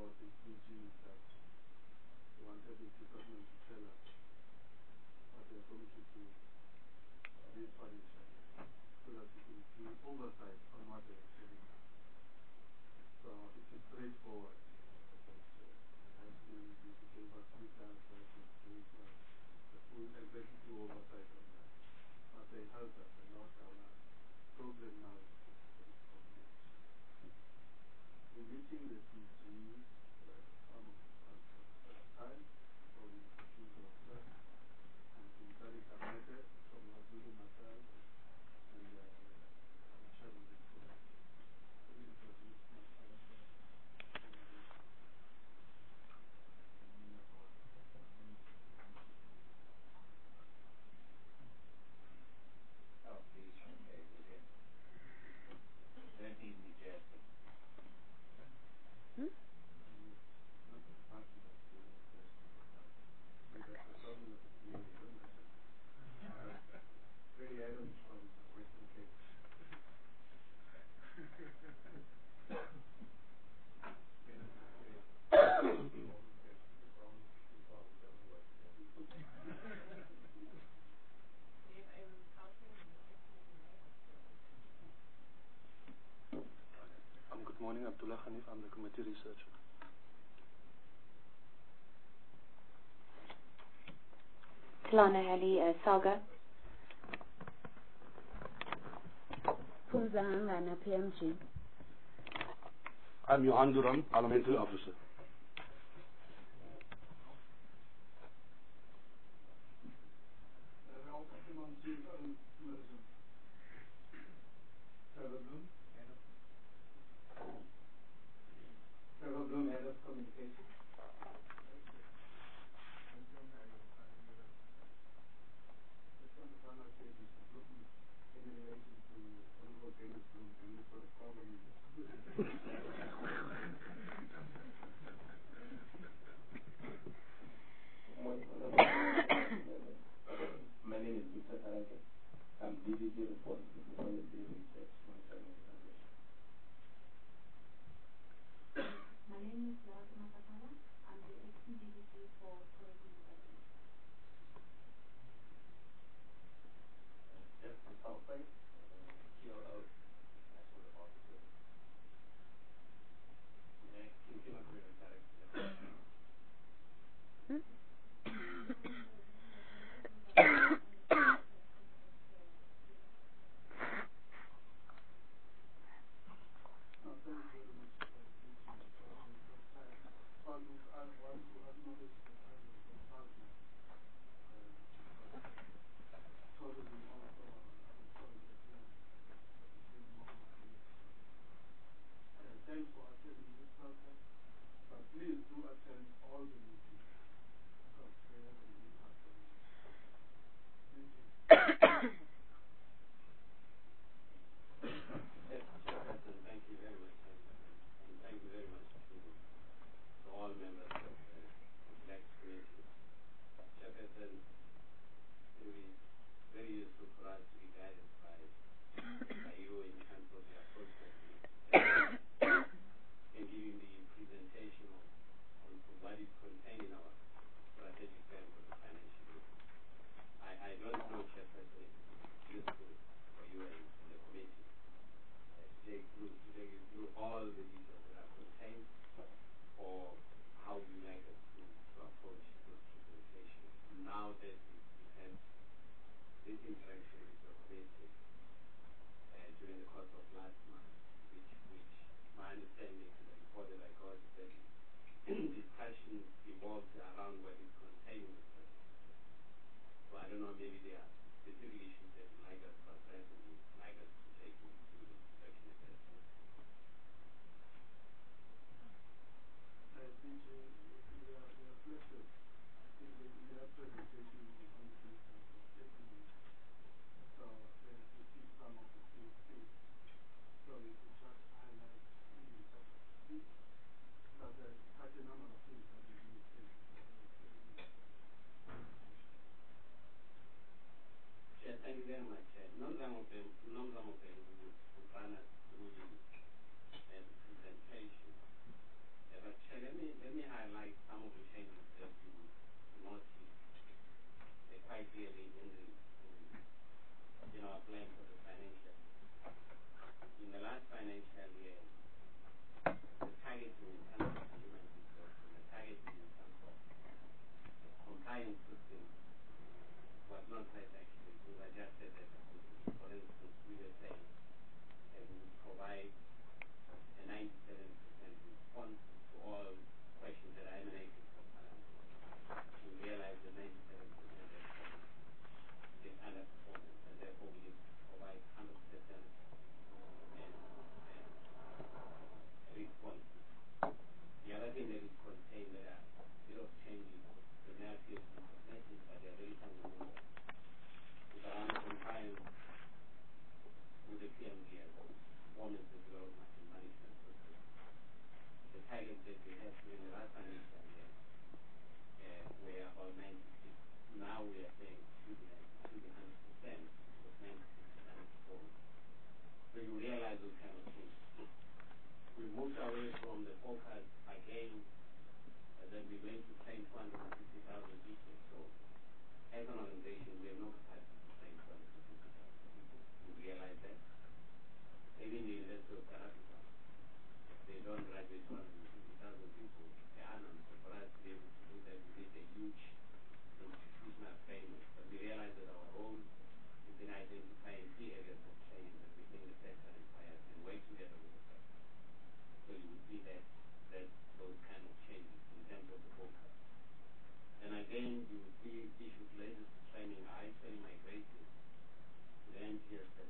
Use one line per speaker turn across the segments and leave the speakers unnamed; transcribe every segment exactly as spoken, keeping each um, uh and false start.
of these D Gs that they wanted the government to tell us what they are committed to this financial year, so that we can do oversight on what they are telling us. So it is straightforward, because uh, they have to, you gave us details that we gave us the full executive oversight on that. But they helped us a lot. Our problem now is to get it complete. We're meeting the D Gs uh, some of us at a time, according to the usual stuff. And Mutari Kamete from Wazulu Natal and uh, I'm chairing this committee. Let me introduce myself.
Oh, please, okay, brilliant. Don't need me, Jeff.
Hmm?
Not the party that's doing the first of the time. But the problem that is really don't matter. Really, I don't from Western Cape.
Um, good morning, Abdullah Hanif. I'm the committee researcher.
Tilana Ali uh, Saga. Pumzahangana P M G.
I'm Johan Duran, parliamentary officer.
Trevor Bloom, Head of Communication. Just want to find out if Mister Bloom in relation to Honorable Dennis Bloom, any sort of problem.
My name is Victor Taranke. I'm D D G responsible for policy research monitoring and evaluation.
My name is Lerato Makatala. I'm the acting D D G for tourism development.
Jeff from South Bay, T O O, National Department. Acting Humanitarian Director.
No, thank you very much for meeting us. I want to, I want to acknowledge the presence of Salvi. Uh, tourism also, uh, I'm sorry that you are receiving more money. Uh, thanks for attending this program, but please do attend all the meetings because they have an impact on you. Thank you.
Yes, Chairperson, thank you very much, and, and thank you very much to, to all members of the Black Committee. Chairperson, it will be very useful for us to be guided by, by you in terms of the approach that we need to take in giving the presentation of, on, on what is contained in our strategic plan for the financial year. I, I don't know, Chairperson, if it is useful for you and, and the committee uh, to take through to take you through all the details that are contained, or how would you like us to, to approach those presentations now that we- we've had this interaction with your committee uh, during the course of last month, which, which my understanding and the report that I got is that discussion evolved around what is contained in the strategy. So I don't know, maybe there are specific issues that you'd like us to address and you'd like us to take into discussion at that time.
I think uh, we are we are reflected. I think in in their presentation on the details of taking, so they have received some of the key things. So we could just highlight in the course of the speech that there is quite a number of things that we need to take into consideration.
Chair, thank you very much. Uh, Nomzamo Nomzamo would, would run us through the, uh, the presentation. Uh, but Chair, let me quite clearly in the, in the in our plan for the financial. In the last financial year, the targeting in terms of human resources, the targeting in terms of compliance system was not quite accurate. It was adjusted as a company. For instance, we were saying that we would provide a ninety-seven percent response to all questions that are emanating from Parliament. We realized that ninety-seven percent response is underperformance, and therefore we need to provide one hundred percent and, and response. The other thing that is contained, there are a bit of changes that may appear to be cosmetic, but they are very fundamental. It's around compliance with the P M D S, Performance and Development and Management System. The targets that we had during the last financial year uh, were about ninety-six. Now we are saying should be should be one hundred percent, because ninety-six percent of performance. So you realize those kind of things. We moved away from the focus again, and then we're going to train two hundred fifty thousand people. So as an organization, we have no capacity to train two hundred fifty thousand people. We realize that. Even the University of South Africa, they don't graduate two hundred fifty thousand people per annum. So for us to be able to do that, we need a huge institutional framework. But we realize that our role is in identifying key areas of training that we think the sector requires and work together with the sector. So you will see that, that those kind of changes in terms of the focus. And again, you will see issues related to training, are actually migrated to the N P S, uh,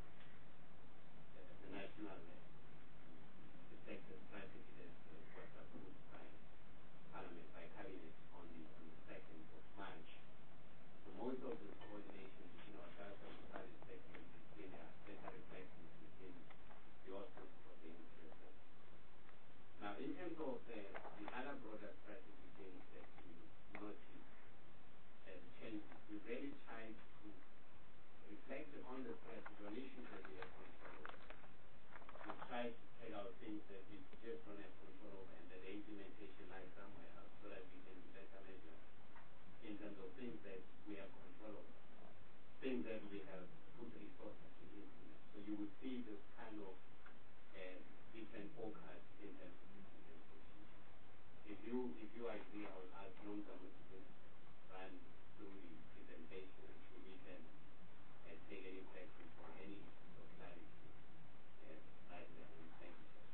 the national uh, the sector strategy that uh, was approved by Parliament, by Cabinet on the on the second of March. So most of the coordination between ourselves and the private sector is between our better reflections within the auspices of the N P S S. Now, in terms of uh, the other broader strategy things that we notice as uh, changes, we really tried to reflect on the strategy on issues that we have control over. We tried to take out things that we just don't have control over and that the implementation lies somewhere else, so that we can be better measured in terms of things that we have control over, things that we have put resources to implement. So you will see this kind of uh, different focus in terms of implementation. If you if you agree, I will ask Nomzamo to just run through the presentation so we can uh, take any questions or any issues of clarity uh, right there. And thank you, sir.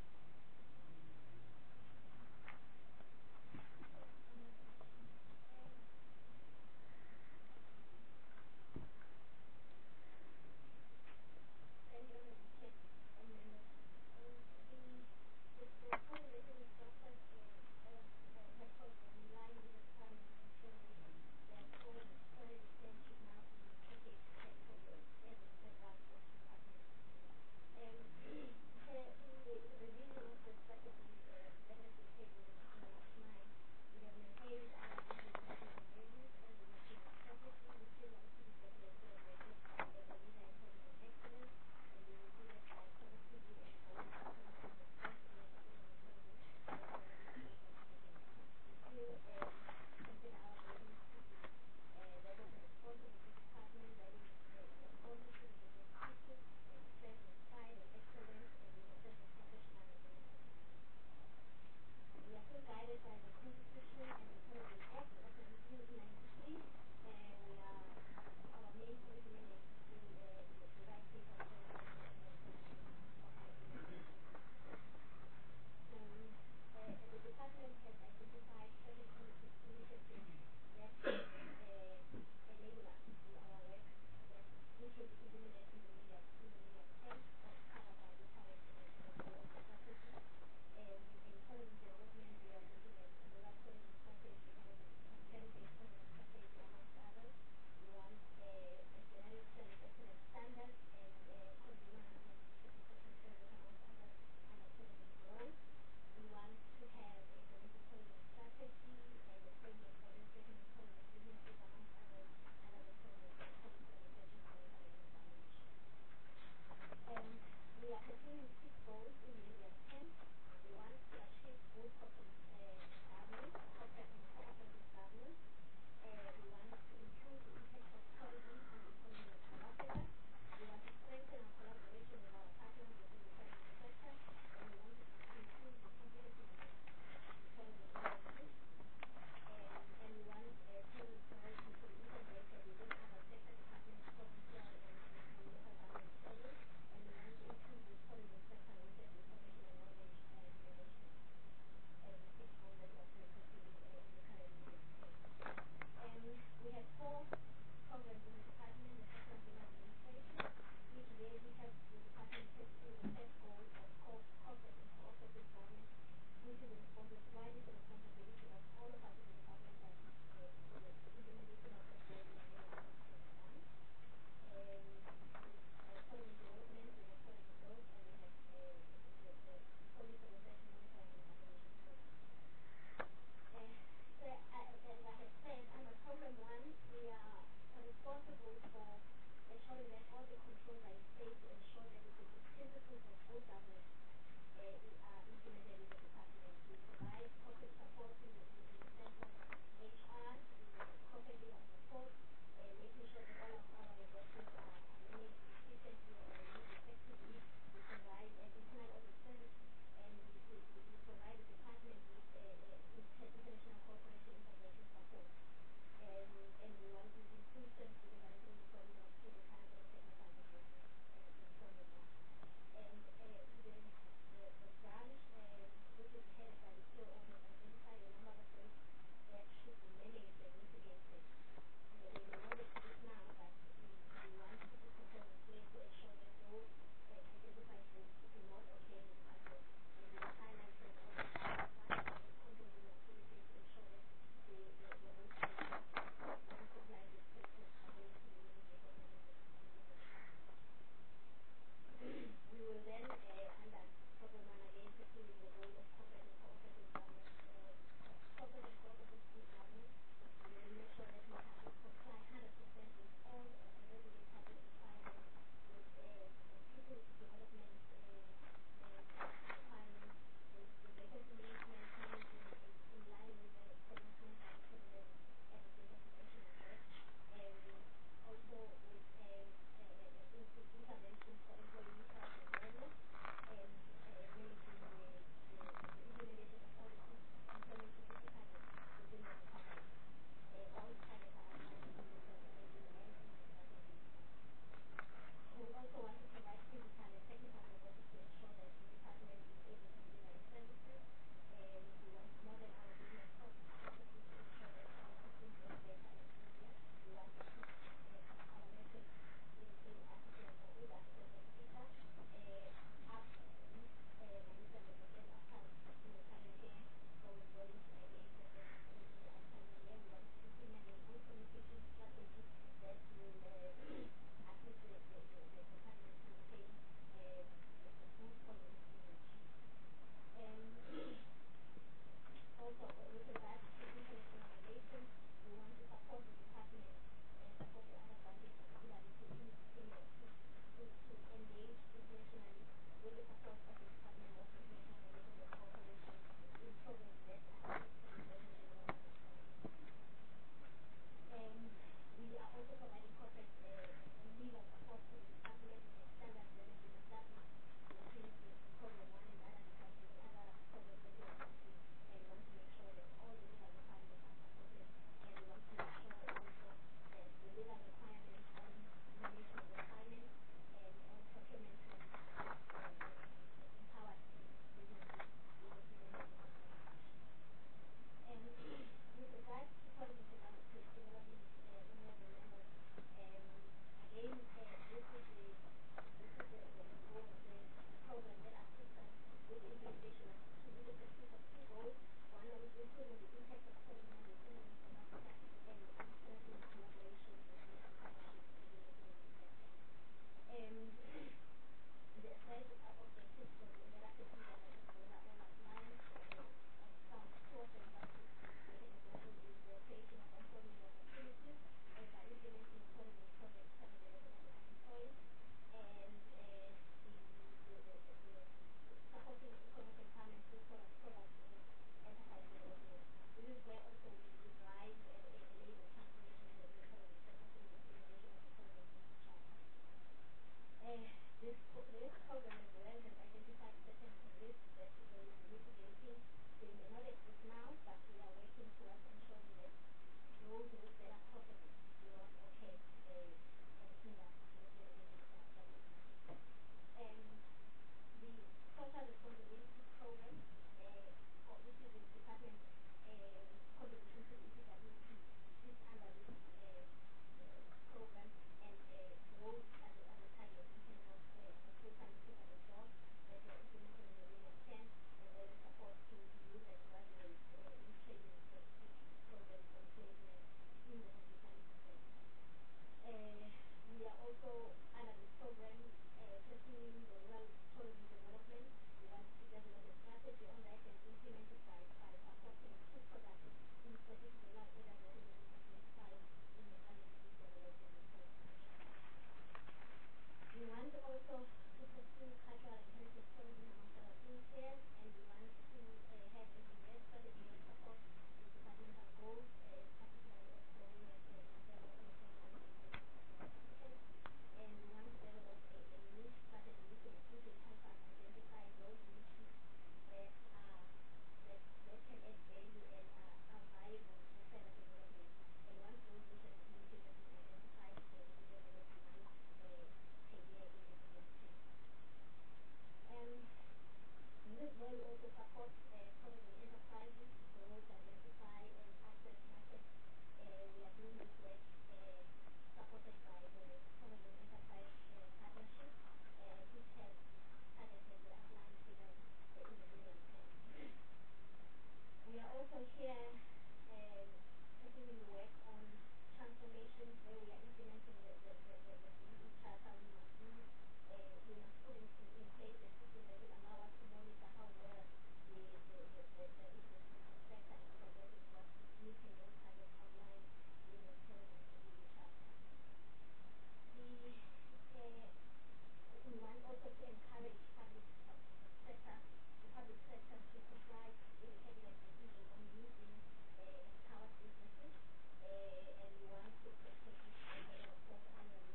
also here um, taking in work on transformations where we are implementing the, the, the, the, the C D C charter. We must do, uh, we must put in, in, in place a system that will allow us to monitor how well the, the, the, the, the, the sector is progressing towards meeting those kind of outlines in the terms of the C D C charter. The, uh, we want also to encourage public sector, the public sector to comply with the cabinet decision on using uh, power businesses, uh, and we want to put position, and of course honor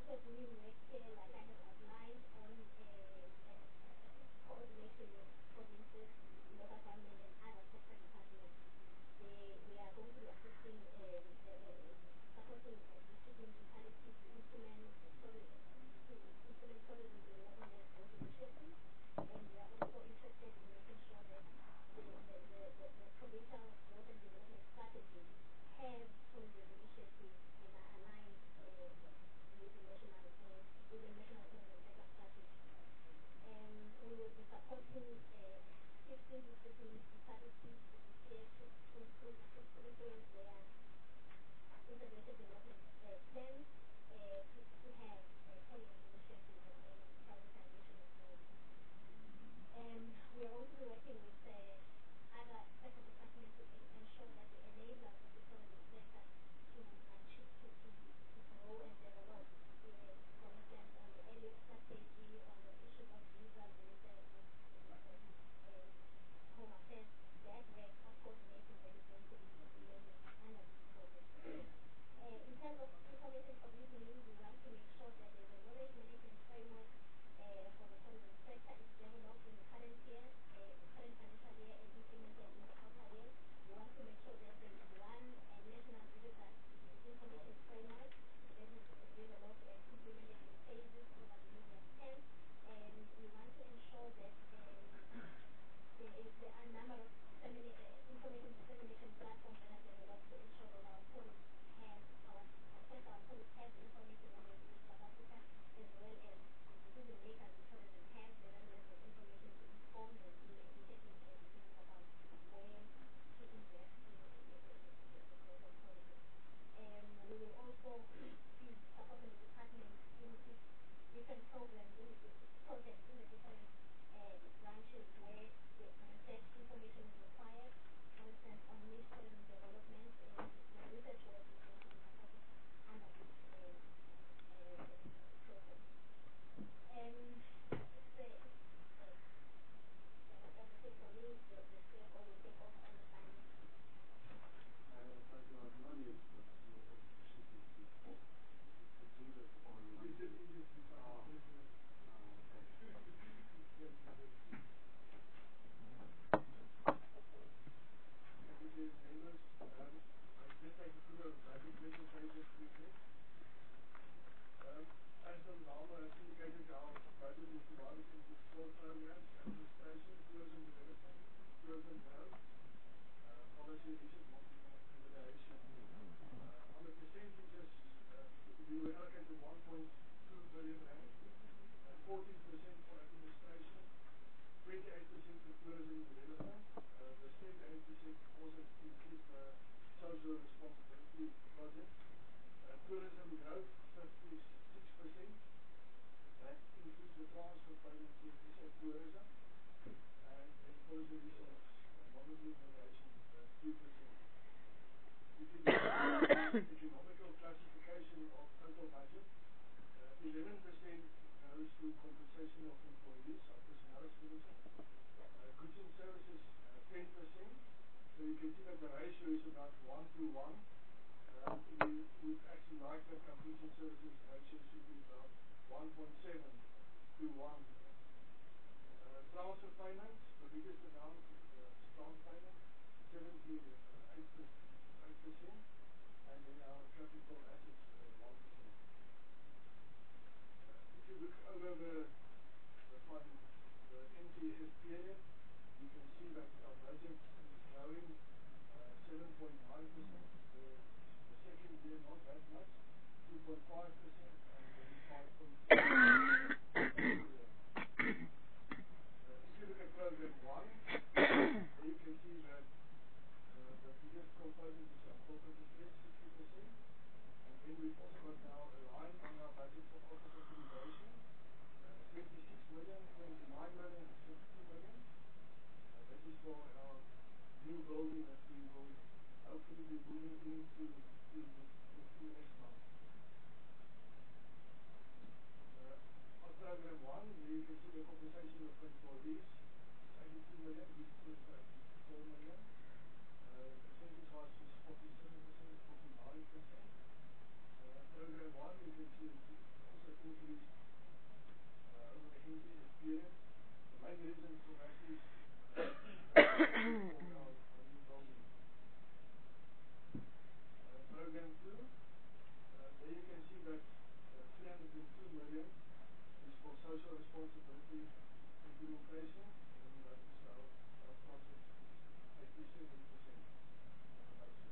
also doing work here, like I have outlined, on uh, uh, uh, coordination with provinces, local government, and other sector departments. They, we are going to be assisting, um, uh, uh, supporting uh, district municipalities to implement uh, tori- to implement tourism development initiatives, and we are also interested in making sure that the, the, the, the, the provincial growth and development strategy have tourism initiatives and are aligned uh, with the national uh, with the national tourism sector strategy. And we will be supporting uh, fifteen district municipalities this year to, to, to, to influence their integrated development uh, plans uh, to, to have uh, tourism initiatives and, and prioritization of those. Um, we are also working with uh, other sector departments to en- ensure that the enablers of the tourism sector to achieve, to, to, to grow and develop. Uh, for instance, on the area strategy, on the issue of visas with, uh, with, with uh, uh, Home Affairs, that work of coordinating that is going to be implemented under this project. Uh, in terms of information provisioning, we want to make sure that there's a knowledge management framework uh, for the tourism sector is developed in the current year, uh, current financial year, and implemented in the outer year. We want to make sure that there is one uh, national visitor information framework that is developed and implemented in phases over the medium term, and we want to ensure that um, there is there are a number of disseminate, uh, information dissemination platforms that are developed to ensure that our tourists have our, first our tourists have the information when they visit South Africa, as well as decision makers in tourism have the relevant information to inform them in making taking uh, decisions about where to invest in the, the, the, the, the growth of tourism. Um, we will also be supporting the department in its different programs, in the projects in the different uh, branches where the research information is required. For instance, on niche tourism development, uh, the research work is going to be supported under this uh, uh, program. Um, it's, uh, it's, uh, that's everything for me. The, the C F O will take over on the finance.
Uh, thank you, I've known you, but you obviously should be to, to do this on Monday. Oh. Oh, okay.
Deputies, members, um, I'll just take you through a budget presentation quickly. Um, as the Nalma has indicated, our budget is divided into four programs: administration, tourism development, tourism growth, uh, policy research, marketing and accreditation. Uh, on the percentages, uh, we were allocated one point two billion rand, uh, fourteen percent for administration, twenty-eight percent for tourism development. Uh, the twenty-eight percent also include the social responsibility project. Uh, tourism growth, fifty-six percent. That includes the transfer payment to S A Tourism. And then policy research, uh, monitoring innovation, uh, two percent. If you look at the economical classification of total budget, uh, eleven percent goes to compensation of employees, our personnel expenditure. Uh, goods and services, uh, ten percent. So you can see that the ratio is about one to one. Uh, we would actually like that our goods and services ratio should be about one point seven to one. Uh, transfer payments, the biggest amount uh, is transfer payment, seventy-eight percent, and then our capital assets, uh, one percent. Uh, if you look over the, the fund, the N T S period, you can see that our budget is growing uh, seven point nine percent. The, the second year, not that much, two point five percent, and then five point four percent. Uh, if you look at program one, there you can see that uh, the biggest component is our corporate affairs, sixty percent. And then we've also got now a line on our budget for office accreditation, uh, twenty-six million, twenty-nine million, and fifty million. Uh, that is for our new building that we will hopefully be moving into in the, in the next month. Uh, on program one, there you can see the compensation of employees, eighty-two million, this is four million. Uh, percentage was is forty-seven percent, forty-nine percent. Uh, program one, you can see also period. The main reason for that is uh, for our, our new building. Uh, program two, uh, there you can see that uh, three hundred two million is for social responsibility implementation, and that is our, our project eighty-seven percent of the budget.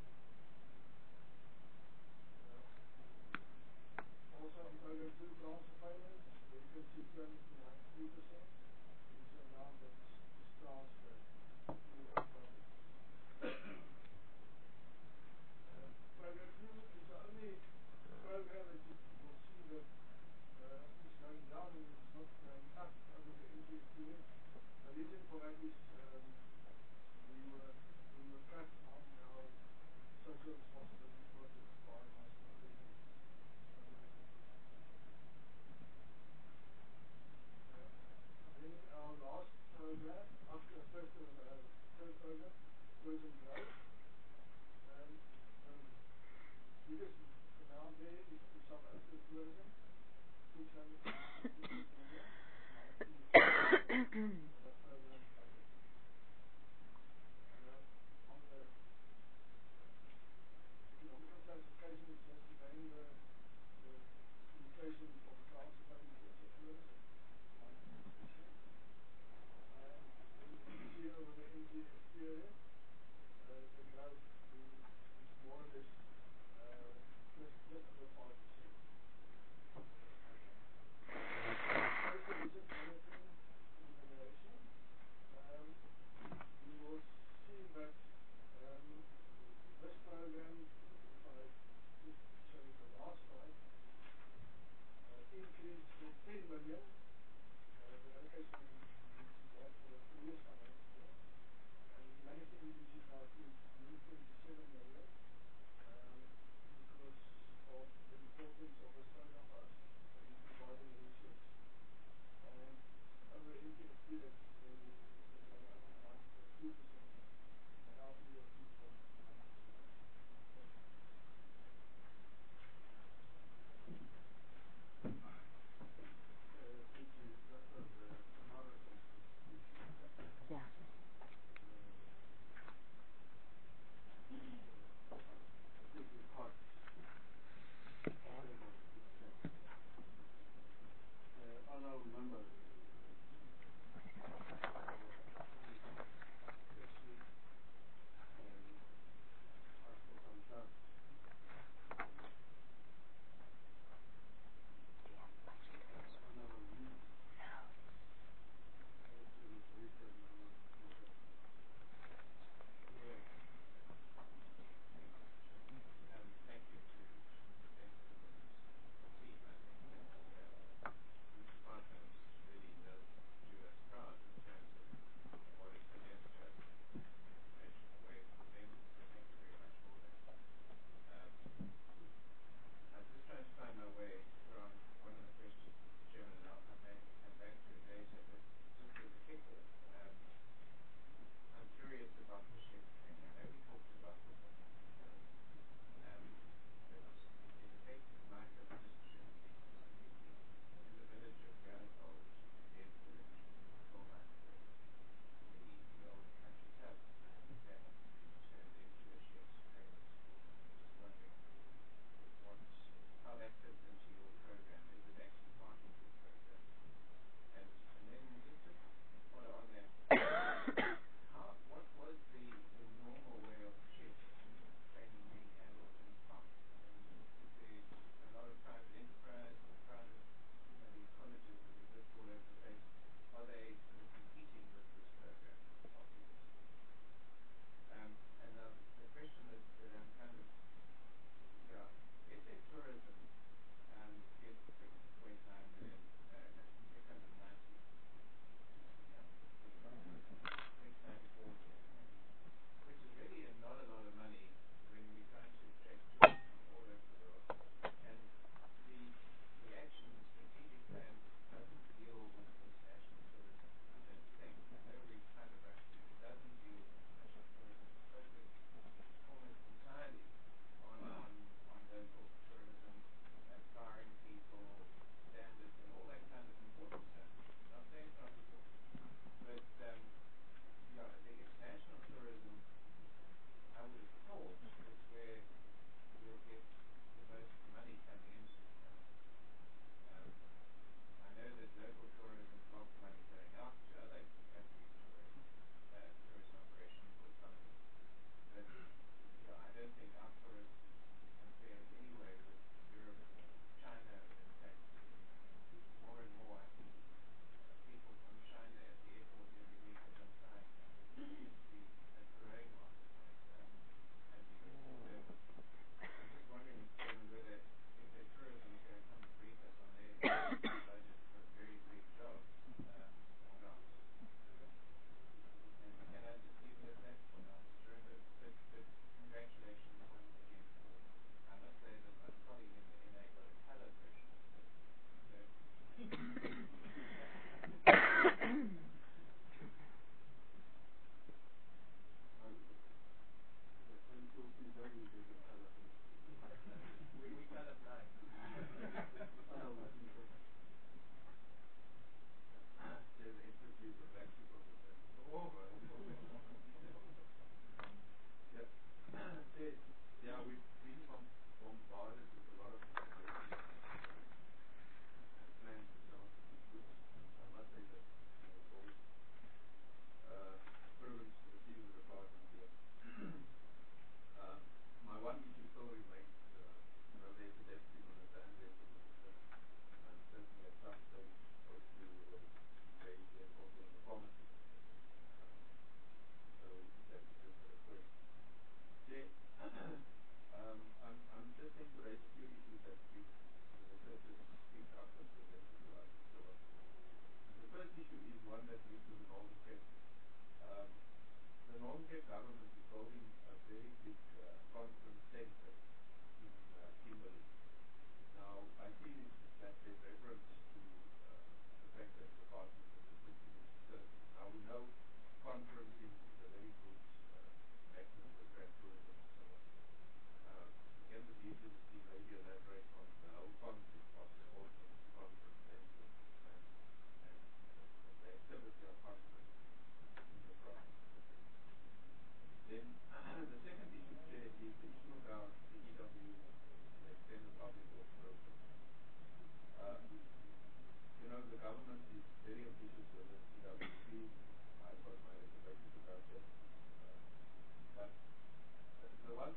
Uh, also on program two, transfer payments, there you can see two hundred ninety-three percent is the amount that is, is transferred to our project. Uh, program two is the only program that you will see that uh, is going down and it's not going up over the N G F period. The reason for that is um, we were we were cut on our social responsibility projects by National Treasury. Uh, then our last program, after the first uh, third program, tourism growth. Um, the biggest amount there is to South African tourism, six hundred fifty million, ninety percent of that program budget. Uh, on the economical classification, it's just again the, the indication of the transfer payment to also tourism, ninety-six percent. And then you can see over the N G F period, uh, the growth is, is more or less uh, just, just over five percent. Social business monitoring and evaluation. Um, you will see that um, this program, if I just show you the last slide, uh, increased from ten million, uh, the allocation which is there for the previous financial year, and we managed to increase it now to one hundred twenty-seven million um, because of the importance of Australia for us in providing research. And over the N G F period, then it has gone up to nine point two percent, and the half year two point nine percent. Uh, the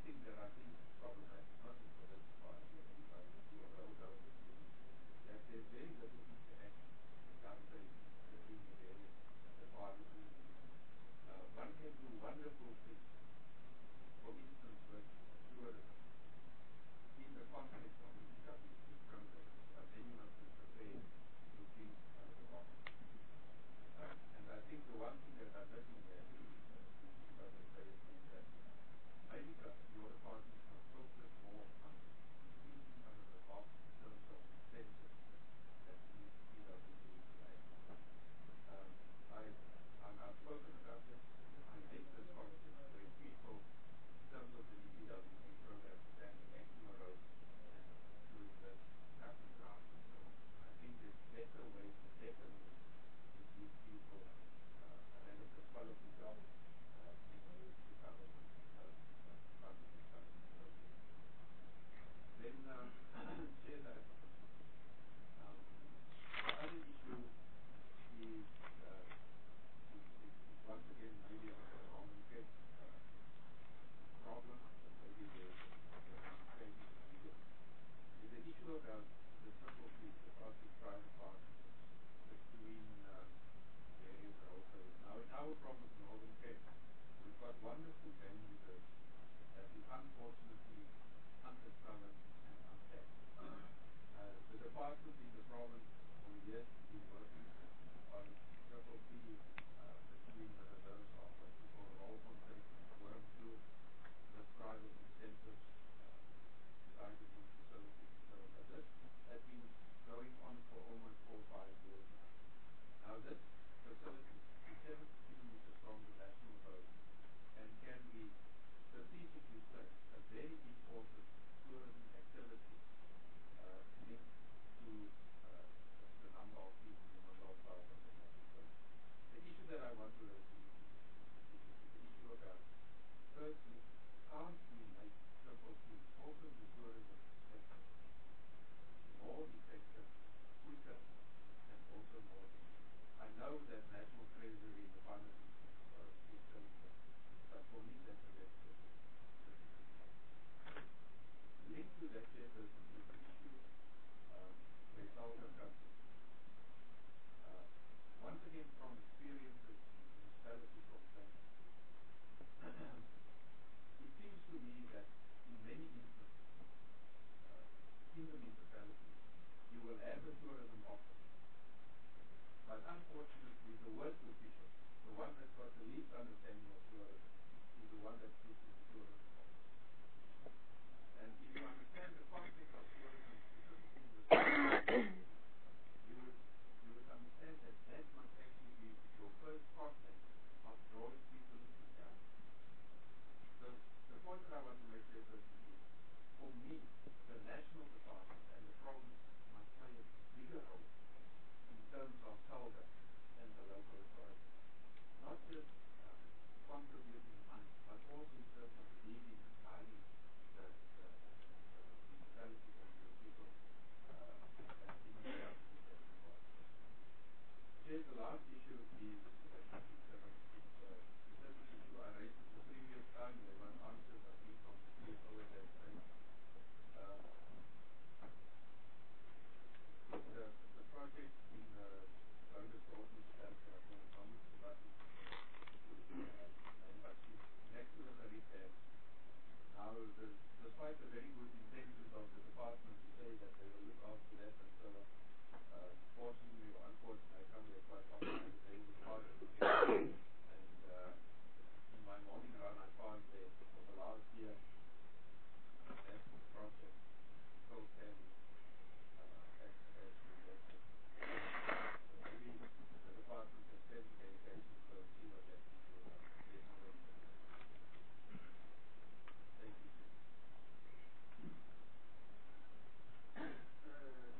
thing that I think is problematic, not just for this department, but for the whole government, is that there's very little interaction, collaboration between the various departments. Uh, one can do wonderful things, for instance, with tourism, in the context of the E W C program, but then you must be prepared to think out of the box. Um, and I think the one thing that I'm missing here is, uh, if I may say it, is that maybe the, your department must focus more on thinking out of the box in terms of incentives that E W C to act. Um, I, I'm outspoken about this. I hate this concept where people, in terms of the E W C program, standing acting on roads and doing this, cutting grass and so on. I think there's better ways and better means to give people uh, a relative quality job uh, in the government uh, uh, funding and government programs. Then, um, share that. Um, the other issue is, uh, is, is, is once again maybe a Norman Cape uh, problem, but maybe there's an understanding between is the issue about the triple P, the public-private partnerships between um, various roadways. Now, in our province, Northern Cape, we've got wonderful game reserves that is unfortunately undercovered and untapped. Uh, the department in the province for years has been working on triple P uh, between the reserves of what we call Rolfontein and Wormsloot, with private incentives, uh, hydrogen facilities and so on. But this has been going on for almost four or five years now. Now this facility is seventy kilometers from the national road and can be strategically placed a very important tourism activity uh, linked to uh, the number of people, the number of thousands that have to come. The issue that I want to raise is, is, is the issue about, firstly, can't we make triple P, also in the tourism sector, more effective, quicker, and also more efficient? I know that National Treasury, the finances are is saying that, but for me that's a very critical, critical issue. Linked to that, Chairperson, is the issue um, where Salga comes in. Uh, once again, from experiences in municipalities of Johannesburg, it seems to me that in many instances, uh, in the municipalities, you will have a tourism office. But unfortunately, the worst official, the one that's got the least understanding of tourism, is the one that sits in the tourism office. And if you understand the context of tourism, specifically in this you would you would understand that that must actually be your first contact of drawing people into the country. So the point that I want to make here, person, is for me, the national department and the province must play a bigger role in terms of Salga and the local authorities. Not just um, contributing money, but also in terms of leading and guiding the, the, the municipalities and the people uh, and in the country that we want. Chair, the last issue is, uh, is, uh, is uh, specific issue I raised at the previous time. There was answers, I think, from the C F O at that stage. Um, it's uh, the project in the Burgers-Dortmund-stad, uh, for the Thomas Sebastian uh, name, but it's next to the Mariet Dam. Now, the, despite the very good intentions of the department to say that they will look after that and so on, uh, fortunately or unfortunately, I come there quite often every day with parking. And uh, in my morning run, I passed there for the last year. That project is still standing uh, as, as projected. So maybe the department can send a delegation to go and see what that can do about it. There's no way to do it. Thank you, Chair.
Uh,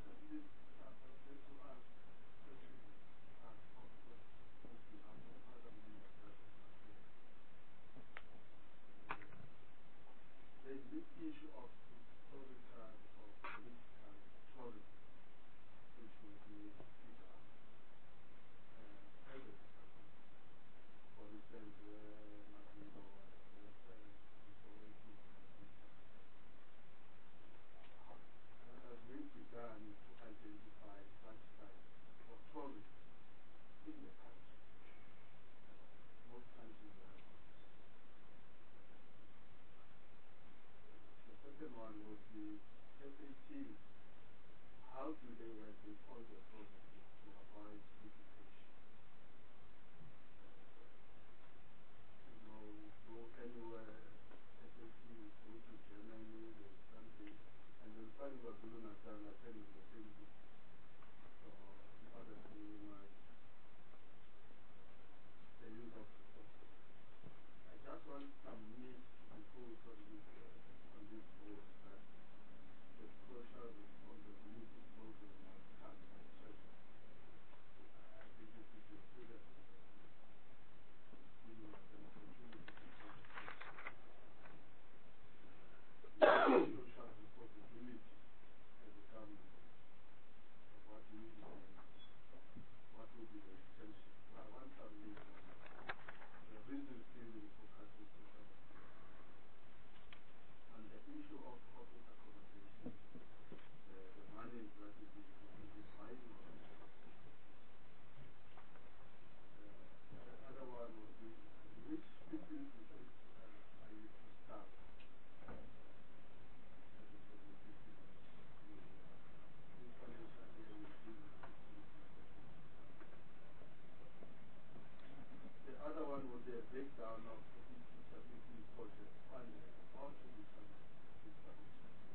teams, how do they work with all the processes to avoid duplication? You know, go anywhere, S A P, go to Germany, there's something, and then finally we're doing a time like telling the same thing. So, in order to minimize the use of resources. I just want some meat to be put on this, uh, on this board that the social responsibility program must come from churches. I think this is a serious giving us an opportunity to talk about social responsibility as a government of what we need to do, what will be the intention. So I want some meat on the reason really for cutting social responsibility. And the issue of office accommodation, the, the money that is being contributed by the uh, the other one would be which fifteen percent uh, are you to staff? That is what we're fifteen percent. This financial year will be fifteen percent. The other one would be a breakdown of the teacher meeting project funded. How should we fund this financial year?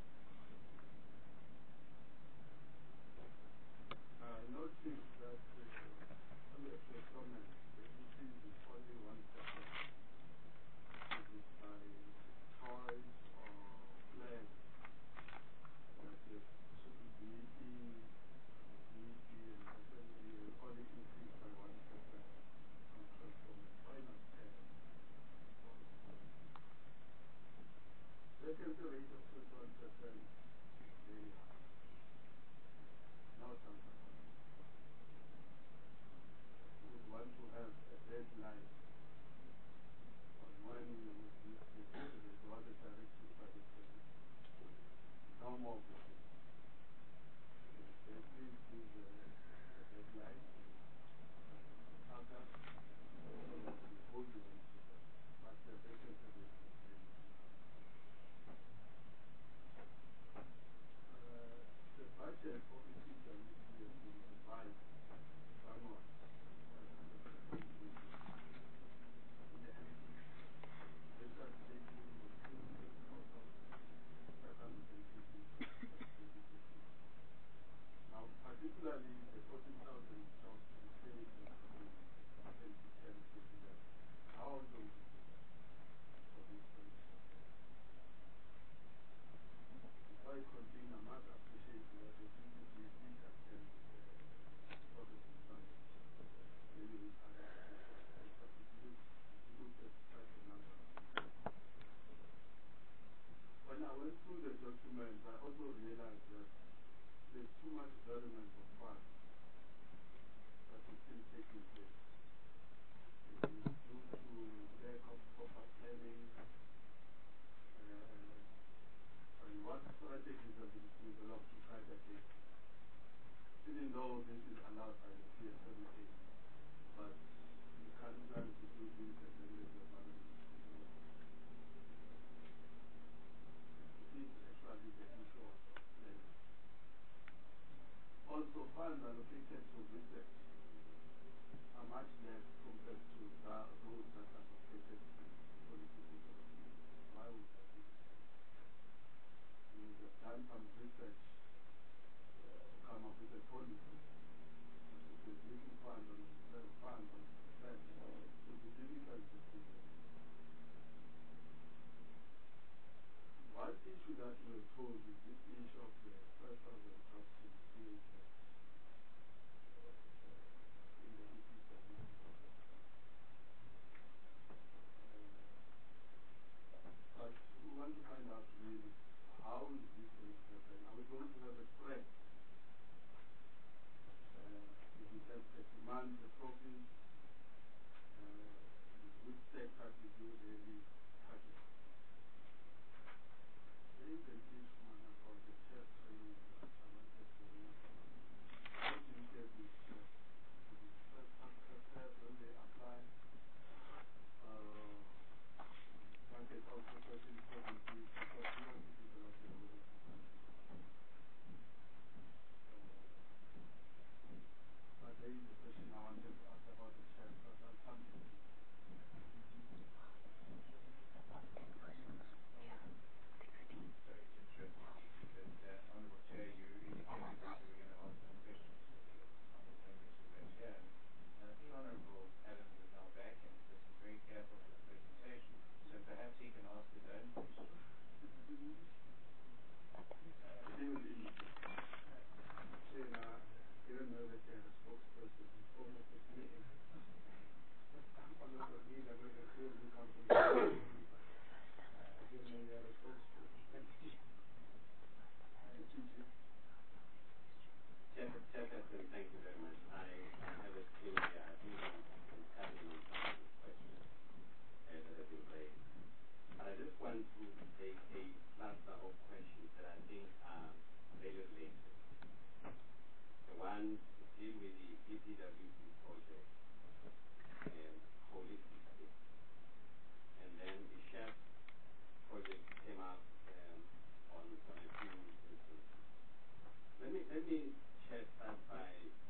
I noticed that uh, on the procurement, the increase is only one percent. It is by choice or plan that the B E P, the B E P and S M E will only increase by one percent on procurement. Why not ten? Vacancy rate of twenty-one percent is very high. Now something. We would want to have a deadline on when we would be considered what the directive by the president. No more vacancies. They please give a, a deadline, August, so that we hold you into that. But the vacancy rate is very high. Uh, the budget for E C W C has been revised somewhat from five hundred percent in the M P. Research taking was increased out of five hundred eighty to twenty fifteen. Now, particularly the fourteen thousand jobs in twenty twenty-ten to twenty eleven. How are we going to do that for this financial year? Before I continue, I must appreciate that the D P P did attend the Processing Summit, really with other officials, but it looked, it looked at quite a number of things. When I went through the documents, I also realized that there's too much development of funds that is still taking place. It is due to lack of proper planning, uh, and what strategies have been developed to fight against it. Even though this is allowed by the P S M A, but you can't plan to do things and then there's a balance to do it. It is actually the issue of planning. Also, funds allocated to research are much less compared to the, those that are allocated to policy development. Why would that be the case? You would have done some research uh, to come up with a policy. But if there's little funds on research, funds on research, it will be difficult to do that. One issue that we were told is this issue of the five thousand jobs in C H S. In the E C W C project. Uh, but we want to find out really how is this going to happen. Are we going to have a spread? Uh, if we have the demand, the province, uh, which sector to do daily target? There is an issue, man, about the chest training that I wanted to raise. How do you get this chest? First after test when they apply, uh, that is also certain provinces because we want to develop the role of the country. transformation. Is there any other questions?
Chairperson, thank you very much. I, I have a feeling here, I think I'm having on some of the questions uh, that have been raised. But I just want to take a cluster of questions that I think are very related. The one to deal with the E P W P project um, holistically. And then the chef project came up um, on, on a few instances. Let me, let me share start by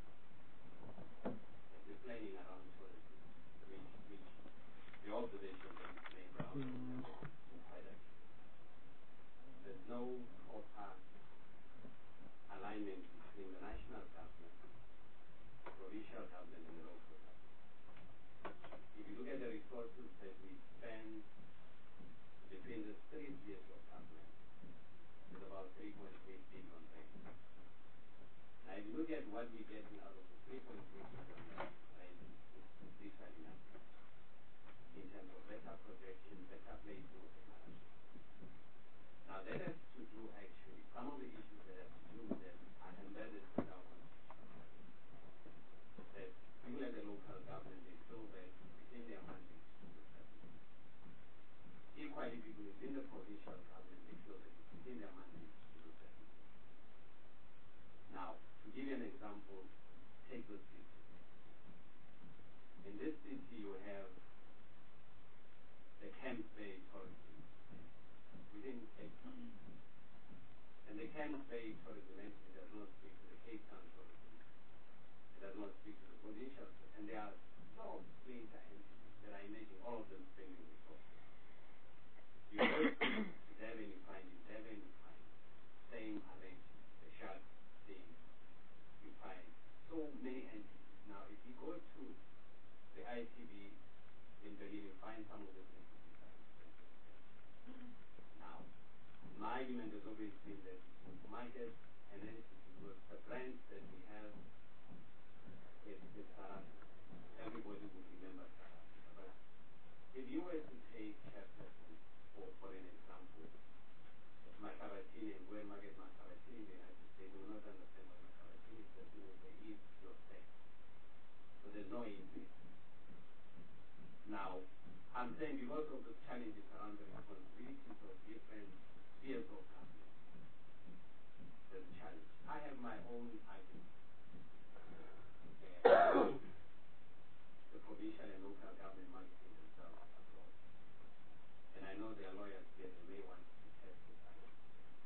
explaining around tourism, which, which the observation that is made around is quite accurate. There's no proper alignment between the national government, provincial government, and the local government. If you look at the resources that we spend between the three tiers of government, it's about three point eight billion range. Now, if you look at what we're getting out of the three point eight billion range, it's literally nothing in terms of better projection, better placing of technology. Now, that has to do actually, some of the issues that have to do with that are embedded in our constitution. That people at the local government, they feel that within their mandate to do certain things. Equally, people within the provincial government, they feel that it's within their mandate to do certain things. Now, to give you an example, take this city. In this city, you have the Camps Bay tourism within Cape Town. And the Camps Bay tourism entity does not speak to the Cape Town tourism. It does not speak to the provincial. And there are a lot of greater entities that I imagine all of them spending resources. You go to Devon, you find in Devon, you find same arrangement, the shark thing, you find so many entities. Now, if you go to the I T B in Berlin, you find some of those entities are expensive. Now, my argument has always been that with market and entities, with the brands that we have, it's, it's South Africa. Everybody would remember South Africa. But if you were to take Chairperson, for, for an example, Makaratini and where Market Makaratini in the United States, you will not understand why Makaratini is the thing that is your sex. So there's no increase. Now, I'm saying because of the challenges around the responsibilities of different spheres of government, there's a challenge. I have my own argument. Uh, the provincial and local government marketing themselves abroad. And I know there are lawyers here that may want to test this argument.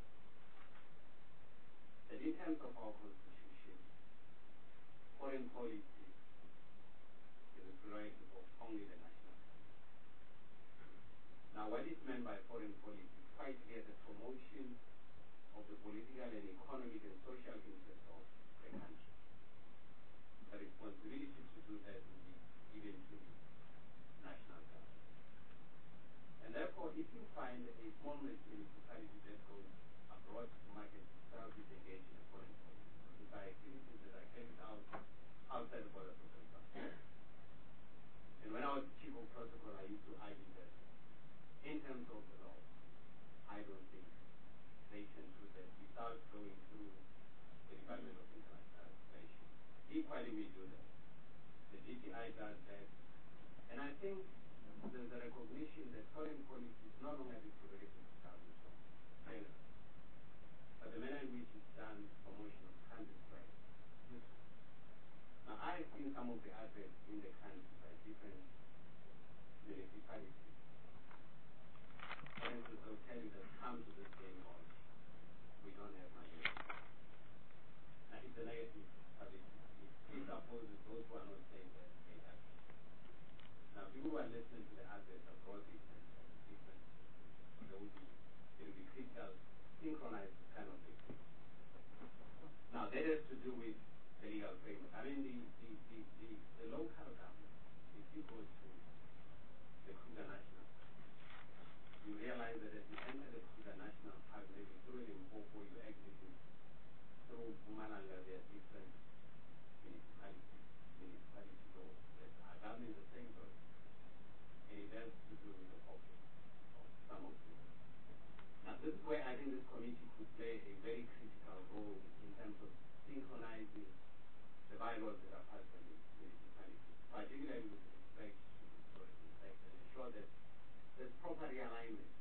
That in terms of our constitution, foreign policy is a prerogative of only the national government. Now, what is meant by foreign policy is quite clear: the promotion of the political and economic and social interests of the country. The responsibility to do that will be given to the national government. And therefore, if you find a small municipality that goes abroad to market itself is engaged in a foreign policy, these are activities that are carried out outside the borders of the country. And when I was chief of protocol, I used to argue that in terms of the law, I don't think they can do that without going through the Department of International Relations. Equally, we do that. The D T I does that. And I think there's a recognition that foreign policy is not only the prerogative of government, but the manner in which it's done, promotion of country's rights. Now, I've seen some of the adverts in the country by different municipalities. For instance, they'll tell you that come to this game hall, we don't have money. Now, it's a negative publicity. It opposes those who are not saying that they have. Now, people who are listening to the adverts abroad, different, different, there will be, there will be critical, synchronized kind of thing. Now, that has to do with the legal framework. I mean, the, the, the, the, the local government, if you go to the Kruger National Park, you realize that as you enter the Kruger National Park, maybe through Limpopo, you exit through Mpumalanga, there are different municipalities, municipality laws that are governing the same road. And it has to do with this is where I think this committee could play a very critical role in terms of synchronizing the bylaws that are passed by the municipalities, particularly with respect to the tourism sector, and ensure that there's proper realignment.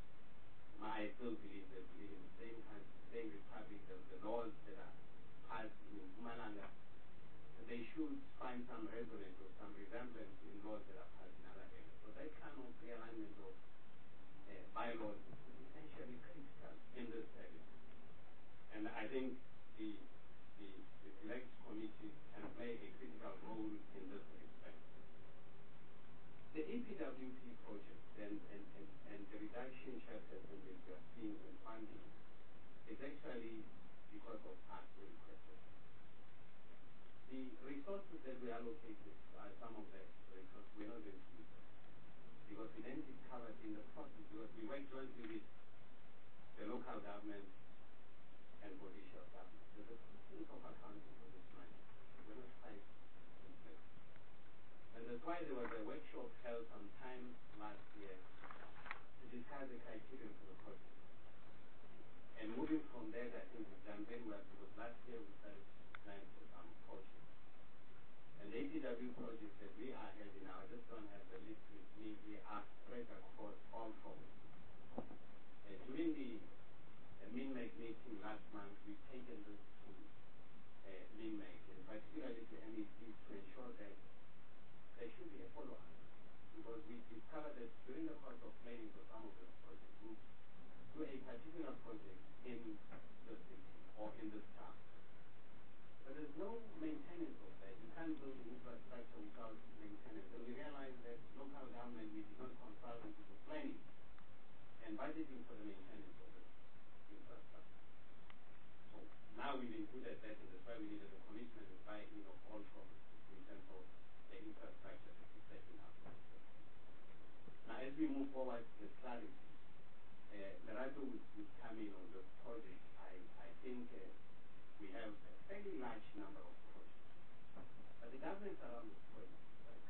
I still believe that we live in the same country, the same republic, the, the laws that are passed in Mpumalanga, they should find some resonance or some resemblance in laws that are passed in other areas. So that kind of realignment of uh, bylaws is essentially critical in this area. And I think the, the, the select committee can play a critical role in this respect. The E P W P project and, and, and, and the reduction chairperson that we are seeing in funding is actually because of us who requested. The resources that we allocated are some of the resources we're not going to use because we then discovered in the process, because we work jointly with the local government and provincial government. There's a system of accounting for this money. We're not quite in place. And that's why there was a workshop held sometime last year to discuss the criteria for the project. And moving from there, I think we've done very well because last year we started to plan for some projects. And the A P W projects that we are having now, I just don't have the list with me, we are spread across all programs. Uh, during the uh, MINMEC meeting last month, we've taken this to uh, MINMEC, and particularly to M E Cs, to ensure that there should be a follow-up. Because we discovered that during the course of planning for some of those projects, we do a particular project in the city or in the town. But there's no maintenance of that. You can't build infrastructure without maintenance. And we realized that local government, we did not consult them to do planning and budgeting for the maintenance of the infrastructure. So now we've included that, and that's why we needed a commitment and buy-in of all provinces in terms of the infrastructure that we're setting up. Now, as we move forward with clarity, uh, Lerato would, would come in on this project. I, I think uh, we have a fairly large number of projects. But the governments around this project, like,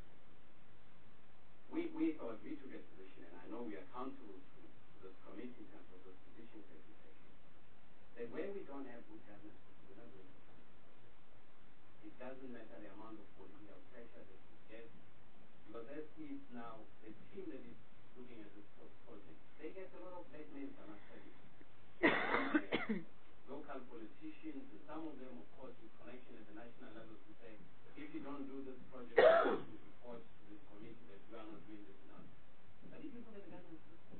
we, we thought we took a position, and I know we are accountable to, to this committee in terms of those positions that we take, that where we don't have good governance, we're not going to do it. It doesn't matter the amount of political pressure that we get, because as is now, the team that is looking at this project, they get a lot of blackmail, I must tell you. Local politicians, and some of them, of course, with connection at the national level, to say, if you don't do this project, you report to this committee that you are not doing this enough. But if you look at the government system,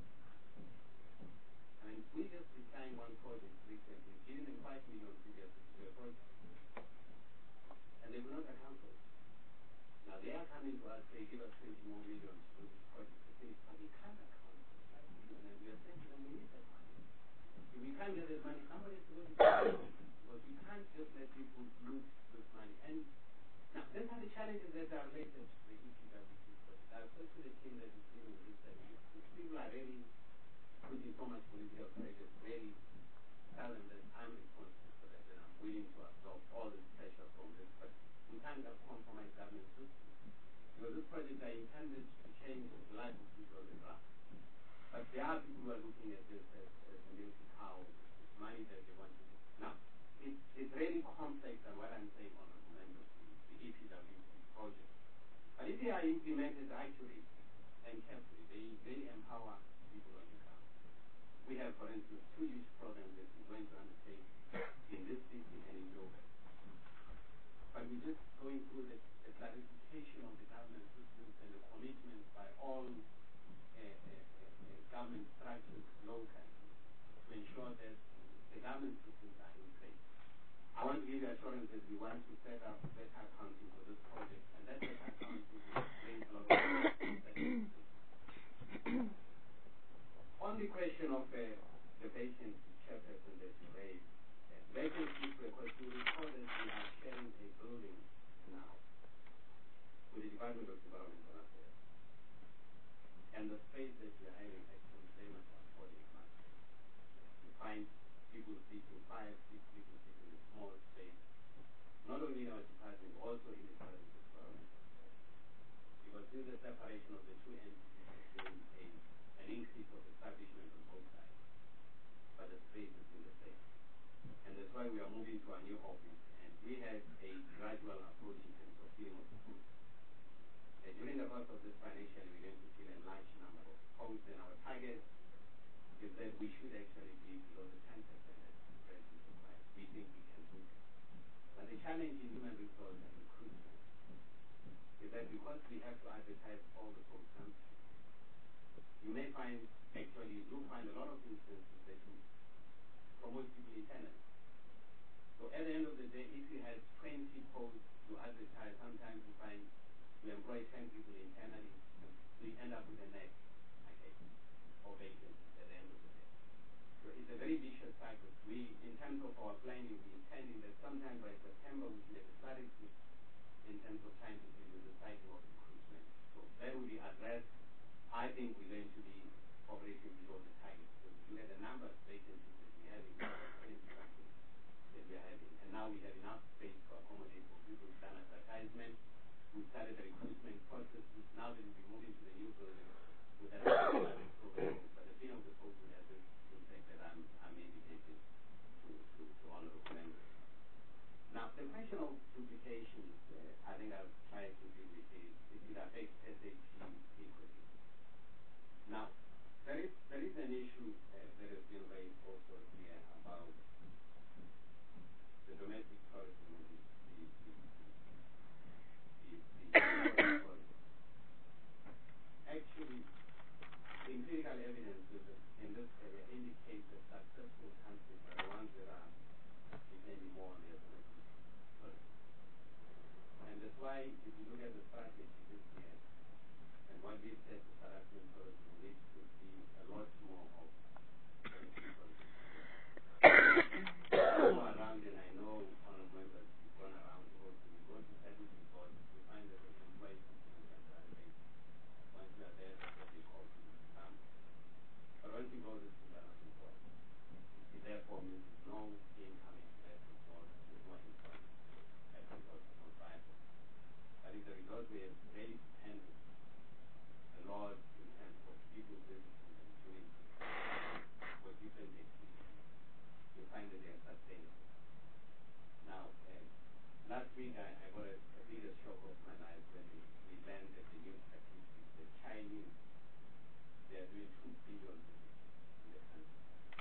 I mean, we just designed one project recently, giving them five million previously to a project, and they will not account for it. Now they are coming to us, they give us twenty more million to do this project, but we can't account for the five million, and we are saying to them, we need that money. If we can't get this money, somebody has to go to jail, because we can't just let people lose this money. And now, these are the challenges that are related to the E P W P project. I've said to the team that is dealing with this, that if people are really putting so much political pressure, really tell them that I'm responsible for that, and I'm willing to absorb all this pressure from this, but we can't have compromise government system. Because this project are intended to change the life of people on the ground. But there are people who are looking at this as, as a milk cow, money that they want to do. Now, it, it's really complex than what I'm saying on the members, the E P W P project. But if they are implemented accurately and carefully, they, they empower people on the ground. We have, for instance, two huge programs that we're going to undertake in this city and in Joburg. But we're just going through the, the clarification of the government systems and the commitment by all uh, uh, uh, government structures locally to ensure that the government systems are in place. I want to give you assurance that we want to set up better accounting for this project, and that better accounting will bring a lot of on the question of uh, the vacancy chairperson that you raised, uh, vacancies, because you recall that we are sharing a building now with the Department of Environmental Affairs. And the space that we are hiring actually very much affording us. You find people sitting, five, six people sitting in a small space, not only in our department, also in the Department of Environmental Affairs. Because with the separation of the two entities, there's been a, an increase of establishment on both sides. but the space is in the same. And that's why we are moving to our new office, and we have a gradual approach in terms of filling of the pool. Uh, during the course of this financial year, we're going to fill a large number of posts, and our target is that we should actually be below the ten percent that the president requires. We think we can do it. But the challenge in human resource and recruitment is that because we have to advertise all the programs, you may find, actually, you do find a lot of instances that you promote people internally. So at the end of the day, if you had twenty posts to advertise, sometimes you find you employ ten people internally, so you end up with a net okay, or vacancies at the end of the day. So it's a very vicious cycle. We, in terms of our planning, we intending that sometimes by September we should have clarity in terms of trying to deal with the cycle of recruitment. So that will be addressed. I think we're going to be operating below the target. So you look at the number of vacancies that we have in twenty something that we are having, and now we have enough space to accommodate for people who've done advertisement. We started the recruitment processes. Now that we'll be moving to the new building with a program, but the thing of the post will have this impact that I'm, I'm indicating to, to, to honorable members. Now, the question of duplication, uh, I think I've tried to deal with it. It, it affects S A P equally. Now, there is there is an issue uh, that has been raised also here about the domestic tourism, the, the, the, the, the actually, the empirical evidence in this area indicates that successful countries are the ones that are depending more on their domestic tourism. And that's why, if you look at the strategy this year, and what we said to South African tourism needs to be a lot more of domestic tourism. I go around, and I know honorable members have gone around also. We go to certain resorts, we find that they employ people on a temporary basis. Once you are there, that's what they call you to come. But once you go to the Sudan resort, it therefore means there's no income into that resort, there's no employment. That resort is not viable. But if the resort were very dependent a lot in terms of people visiting and doing for different activities, you find that they are sustainable. Now, uh, last week I, I got a, a biggest shock of my life when we, we learned that the new statistics, the Chinese, they are doing two billion visits in the country.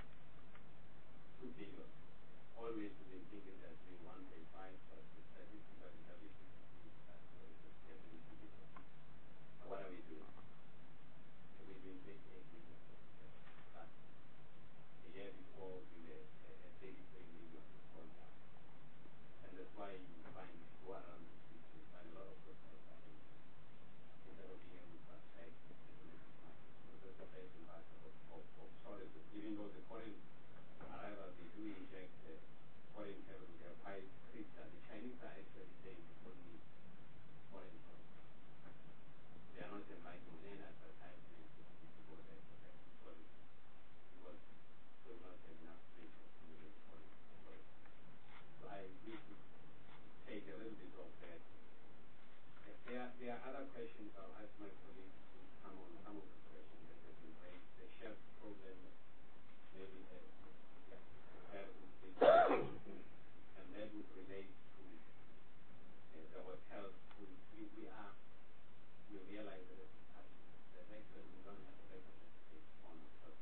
Two billion. Always we've been thinking they're doing one point five, but the statistics are the W C C that they're doing two billion. Now what are we doing? We've been twenty-eight million last year. The year before we were at thirty-three million gone down. And that's why you find if you go around the streets, you find a lot of hotels are empty instead of being able to attract the domestic market. So that's the best impact of, of, of tourism. Even though the foreign arrivals, they do inject uh, foreign capital, they are quite critical. The Chinese are actually saying we don't need foreign tourism. They are not inviting any advertisement to go there for that tourism because they will not have enough space for doing foreign tourism. So I need to take a little bit of that. There are, there are other questions. I'll ask my colleagues to come on some of the questions that have been raised. The chef problem, maybe uh, yeah, that would be, and that would relate to uh, the hotels. We, we, we are, we realize that it's happening. That actually we don't have a better space on hotels.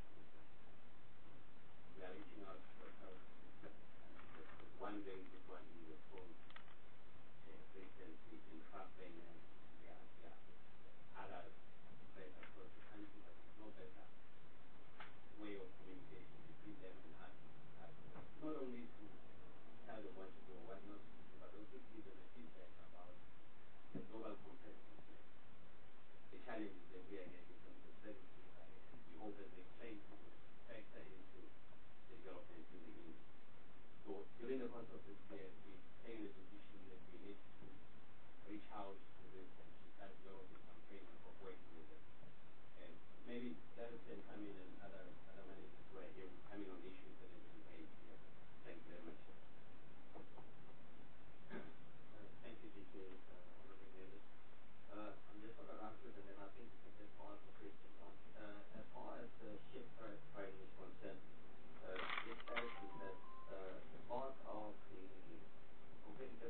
We are reaching out to hotels. One very good one we were told uh, recently in Kraftwerk, and there are, there are others spread across the country, but there's no better way of communication between them and us. us. Not only to tell them what to do or what not to do, but also to give them a feedback about the global competitiveness, the challenges that we are getting from the service provider, and we hope that they play to factor into the development in the industry. So during the course of this year, we've taken a decision that we need to reach out to this and to start developing some framework of working with them. And maybe that can come in, and other other managers who are here will come in on issues that have been raised here. Thank you very much.
Uh, thank you, D K, uh, honorable members. Uh, I'm just going to run through them, and I think we can just ask the questions on. Uh, as far as the shift price is concerned, uh,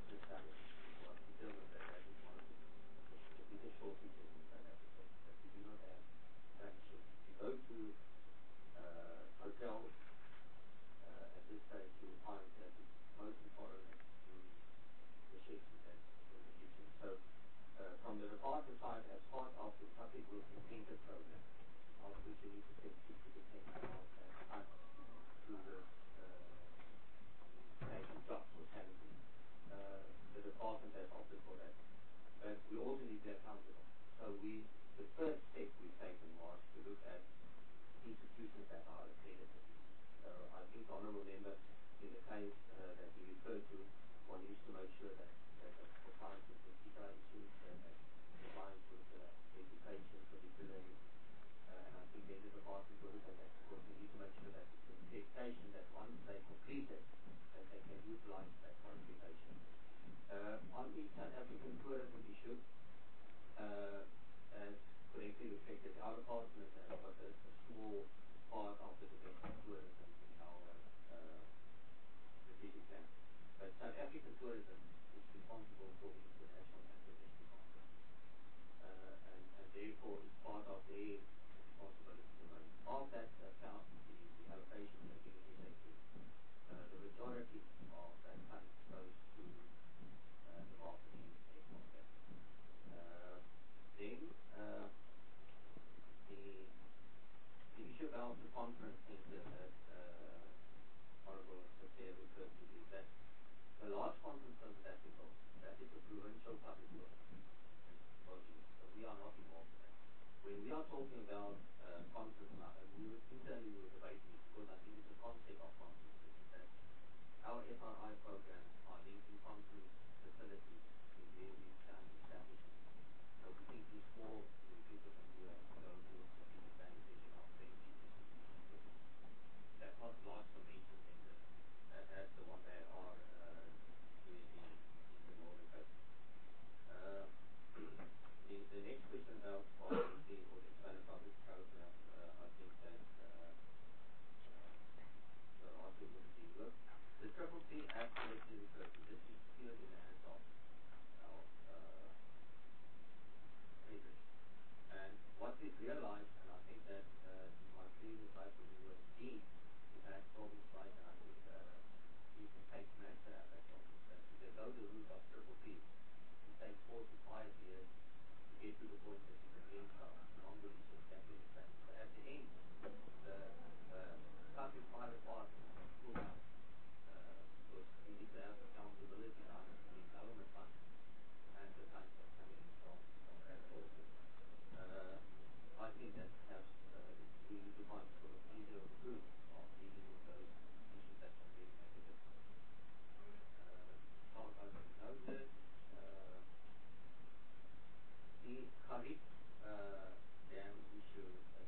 the study was determined that that is one of the, the biggest shortages in South Africa, that we do not have apprenticeships. If you go to uh, hotels, uh, at this stage you will find that it's mostly foreigners in the chefs in, that, in the kitchen. So uh, from the department side, as part of the public works incentive program, of which you need to spend sixty percent of that fund towards uh, making jobs for salaries. Uh, the department has opted for that. But we also need to be accountable. So we, the first step we've taken was to look at institutions that are accredited. So I think the honourable member, in the case uh, that he referred to, one needs to make sure that that the compliance with the CITA issues, that that compliance with the education, particularly, uh, and I think then the department will look at that, because we need to make sure that it's an accreditation that once they complete it, that they can utilize that qualification. Uh, on the South African tourism issue, uh, as correctly reflected, our department has got a, a small part of the domestic tourism in our uh, strategic plan. But South African tourism is responsible for the international and domestic market. Uh, and, and therefore it's part of their responsibility to run. Of that account, the, the allocation we have given is actually uh, the majority of that fund goes to uh, the marketing end of that. Uh, then uh, the the issue about the conference center that uh, Honourable Secretary referred to is that the large conference center that we built, that is a provincial public works body, so we are not involved in that. When we are talking about uh, conference now, and we were internally we were debating it, because I think it's a concept of conferences, is that our F R I programs are linking conference facilities to various kind of establishments. So we think in small, in the future when we are going to a strategic planning session of twenty distribution. That's not large convention centers uh, as the one they are uh, doing in, in the Northern Cape. Uh, the, the next question about policy or the expanded public program, uh, I think that uh, uh, the Ratu would deal with. The triple P as correctly referred to, this is still in the hands of our uh, traders. And what we've realized, and I think that uh, in my previous life when we were in Dean, we've had problems like, and I think uh, even Kate Master have had problems, that if they go the route of triple P, it takes four to five years to get to the point that you can then start non-releasing capital expenses. But at the end, the uh, public-private partners pull out. Uh, because you need to have accountability on the government funds and the funds that are coming in from, from that sources. Uh, I think that perhaps uh, we need to find sort of easier route of dealing with those issues that can really make a difference. Uh, Charles has noted uh, the Kharif uh, dam issue. Uh,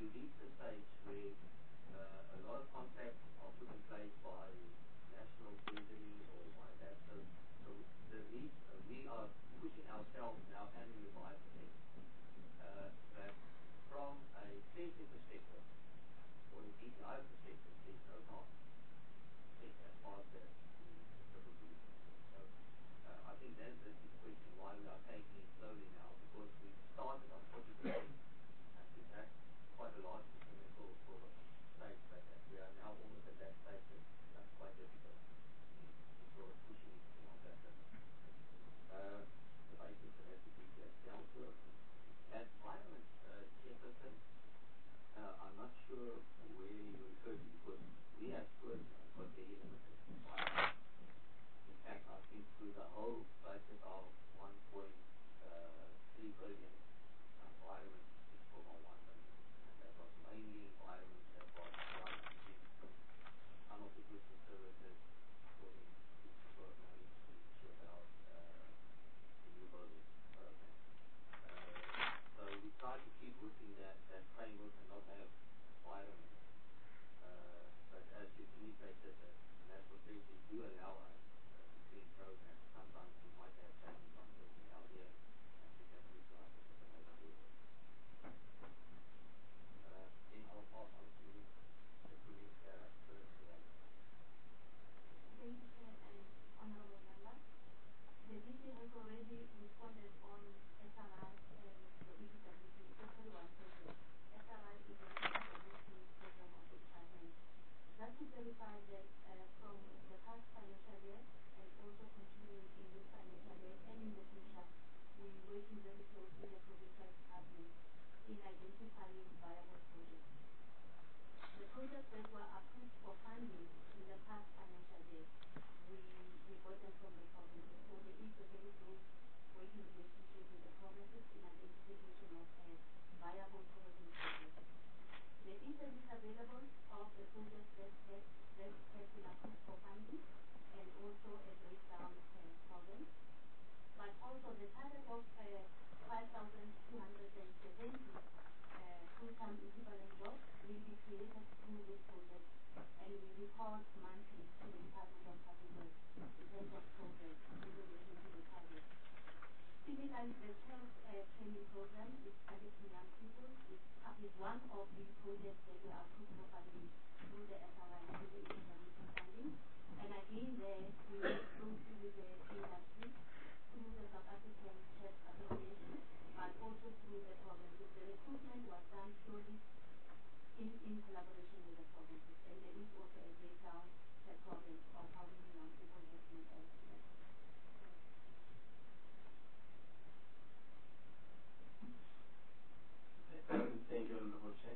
you reach the stage where uh, a lot of contracts are put in place by national treasury or by that. So, so the re- uh, we are pushing ourselves now annually by five percent. Uh, but from a safety perspective, or a D T I perspective, there's no cost as part of the, the triple B. So uh, I think that's the question why we are taking it slowly now, because we started on forty percent and we've had quite a large incremental sort of stage, but uh, we are now almost at that stage that that's quite difficult in, in sort of pushing it beyond that limit. Uh, the basis that has to be uh, dealt with. Environment, uh, Chairperson, uh, I'm not sure where you refer to, because we as tourists have got very limited environment. In fact, I think through the whole budget of one point three billion, environment is four point one billion, and that was mainly environment that was one some of the goods and services for the sort of managed to check out uh, the new building program. Uh, so we try to keep within that, that framework and not have environment. Uh, but as you indicated, that the national treasury do allow us uh, between programs. Sometimes we might have savings on personnel here, and we can utilize it at another level. Uh, then I'll pass on to the colleague uh, first. Uh,
Thank you, Chair and Honorable Member. The D G has already responded on S R I and the E P W P, especially one project. S R I is the E P W P program of the department. Just to clarify that uh, from the past financial year and also continuing in this financial year and in the future, we're working very closely with the provincial department in identifying viable projects. The projects that were approved for funding in the past financial year, we, we got them from the provinces. So there is a very close working relationship with the provinces in identification of a viable tourism project. There is a list available of the projects that have, that have been approved for funding and also a breakdown per province. But also the target of uh, five thousand two hundred seventy uh, full-time equivalent jobs will be created through this project, and we report monthly to the Department of Public Works in terms of progress in relation to the target. Typically, the health uh, training program is targeting young people. It's, is one of the projects that were approved for funding through the S R I, through the E P W P funding. And again, there we work closely with the industry through the South African Chefs Association, but also through the provinces. The recruitment was done purely in, in collaboration with the provinces, and there is also a breakdown per province of how many young people have been selected.
Thank you, Honorable Chair.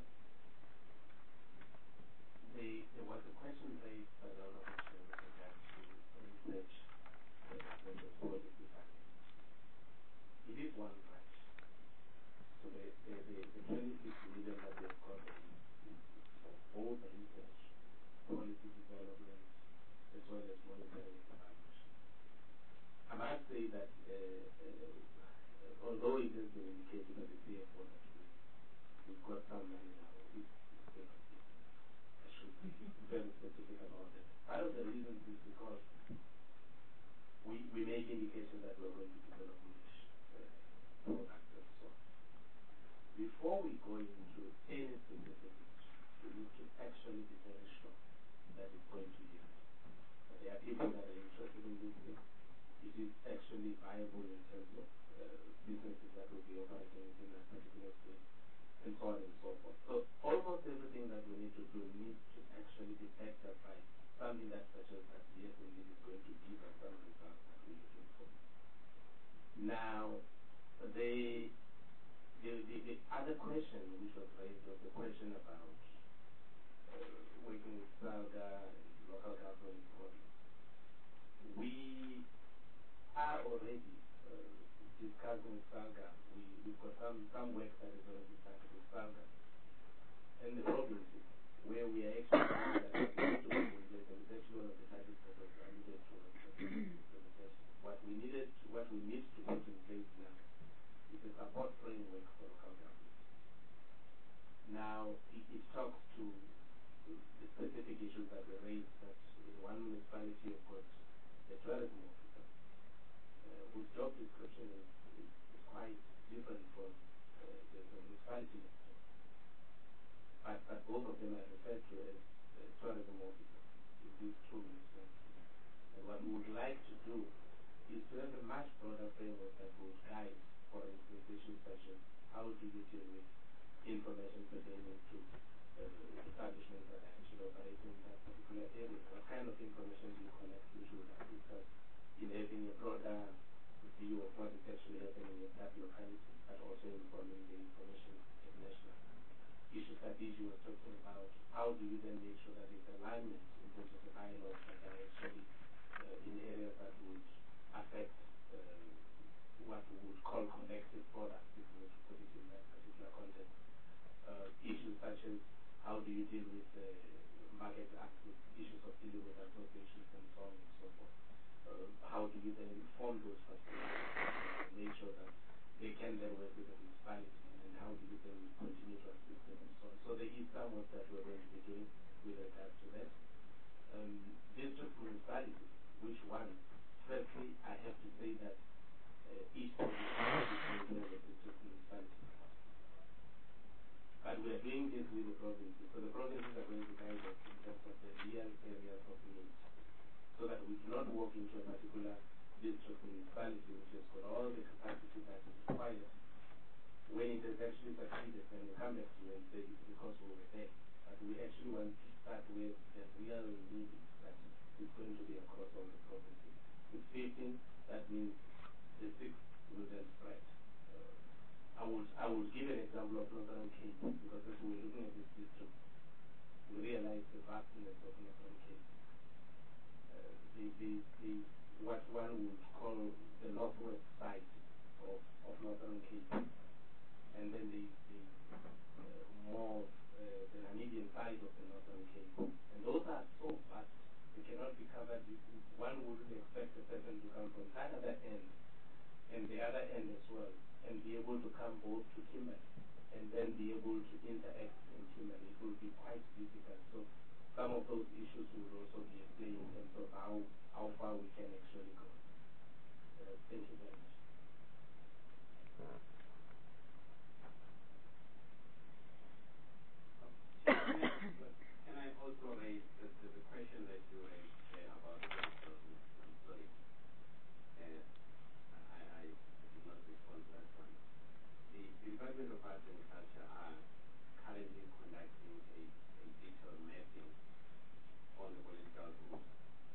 The, there was a question raised by the Honorable Chair with regard to research that was policy funding. It is one branch. So the, the, the, the twenty-six million that we have got is for both research, policy development, as well as monitoring and evaluation. I must say that uh, uh, although it has been indicated by the C F O that we, we've got some money now, it's, it's still not enough. I should be very specific about that. Part of the reason is because we, we make indication that we're going to develop niche uh, products and so on. Before we go into any specific niche, we need to actually be very sure that it's going to yield. But there are people that are interested in this thing. It is actually viable in terms of uh, businesses that will be operating within that particular space, and so on and so forth. So almost everything that we need to do needs to actually be backed up by something that suggests that yes, indeed, is going to give us some results that we're looking for. Now, the, the, the, the other question which was raised was the question about uh, working with SALGA and local government bodies. We are already uh, discussing with SALGA. We, we've got some, some work that is already started with SALGA and the provinces, where we are actually doing that. And it's actually one of the titles that was alluded to in the presentation. What we needed, to, what we need to put in place now is a support framework for local government. Now, know, it, it talks to the specific issues that were raised, that in one municipality you've got a tourism officer uh, whose job description is, is, is quite different from uh, the, the municipality manager. But, but both of them are referred to as uh, tourism officers in these two municipalities. And what we would like to do is to have a much broader framework that would guide, for instance, issues such as how do you deal with information pertaining to uh, establishments that are actually operating in that particular area. What kind of information do you collect, which would assist us in having a broader view of what is actually happening in that locality, but also informing the information at national. Issues that Iju was talking about, how do you then make sure that there's alignment in terms of the bylaws that are actually uh, in areas that would affect um, what we would call connected products, if we were to put it in that particular context. Uh, issues such as how do you deal with uh, market access, issues of dealing with associations and so on and so forth. Uh, how do you then inform those facilities and make sure that they can then work with the municipality, and how do you then continue to assist them and so on. So there is some work that we're going to be doing with regards to that. Um, district municipalities, which one? Firstly, I have to say that uh, each of the district municipalities. But we are doing this with the provinces. So the provinces are going to guide us in terms of the real areas of need, so that we do not walk into a particular district municipality which has got all the capacity that is required. When it has actually succeeded, then we come back to you and say it's because we were there. But we actually want to start with the real need that is going to be across all the provinces. With fifteen, that means the six will then spread. Uh, I would I would give an example of Northern Cape, because as we were looking at this district, we realized the vastness of Northern Cape. Uh, the, the, the, what one would call the northwest side of, of Northern Cape, and then the, the uh, more uh, the Namibian side of the Northern Cape. And those are so vast, they cannot be covered. One wouldn't expect a person to come from that other end and the other end as well, and be able to come both to Kimberley and then be able to interact in Kimberley. It will be quite difficult. So some of those issues will also be explained in terms of how, how far we can actually go. Uh, thank you very much.
Can I also raise the, the, the question that you raised there about the I'm sorry. Uh, I, I did not respond to that one. The, the Department of Arts and Culture are currently conducting a, a detailed mapping on the political route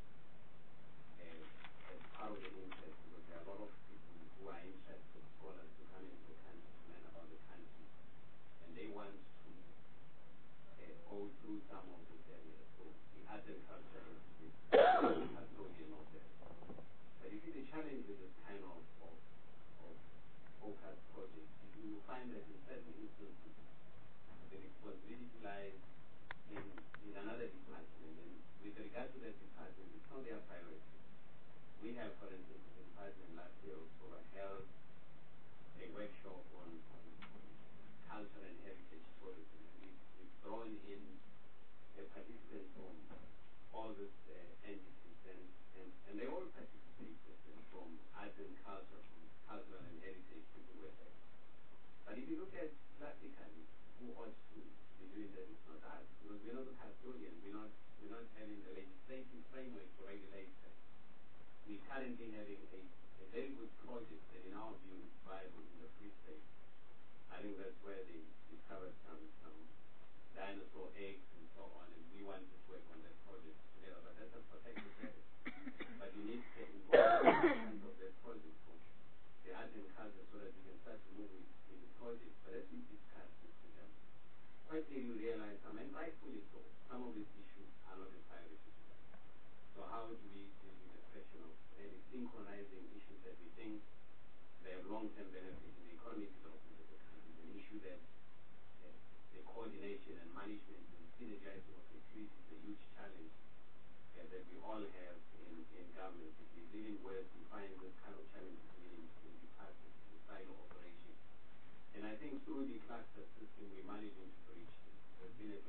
uh, as part of the interest, because there are a lot of people who are interested, scholars, to come into the country to learn about the country, and they want to uh, go through some of these areas. So the art and culture is the custodian of that. But you see, the challenge with this kind of, of, of focus project is you will find that in certain instances, the responsibility lies in, in another department, and with regard to that department, it's not their priority. We have, for instance, the department last year also held a workshop on, on, on culture and heritage tourism, and we, we've drawn in a participant from all these uh, entities, and, and, and they all participated, and from arts and culture, from cultural and heritage people were there. But if you look at classically, who ought to be doing that? It's not us, because we're not the custodian. We're not, we're not having the legislative framework to regulate that. We're currently having a, a very good project that, in our view, is viable in the Free State. I think that's where they discovered some, some dinosaur eggs and so on, and we wanted to work on that project together. But that's a protected area. But you need to get involved of that project for the art and culture, so that you can start to move with, with the project. But as we discussed this with them, quite clearly you realize, I mean, rightfully so, some of these issues are not a priority to them. So how do we deal with the question of really synchronizing issues that we think they have long-term benefit in the economic development of the country, an issue that uh, the coordination and management and synergizing of security is a huge challenge uh, that we all have in, in government. It is even worse to find this kind of challenges in, in departments, in silo operation. And I think through the cluster system, we're managing to bridge this.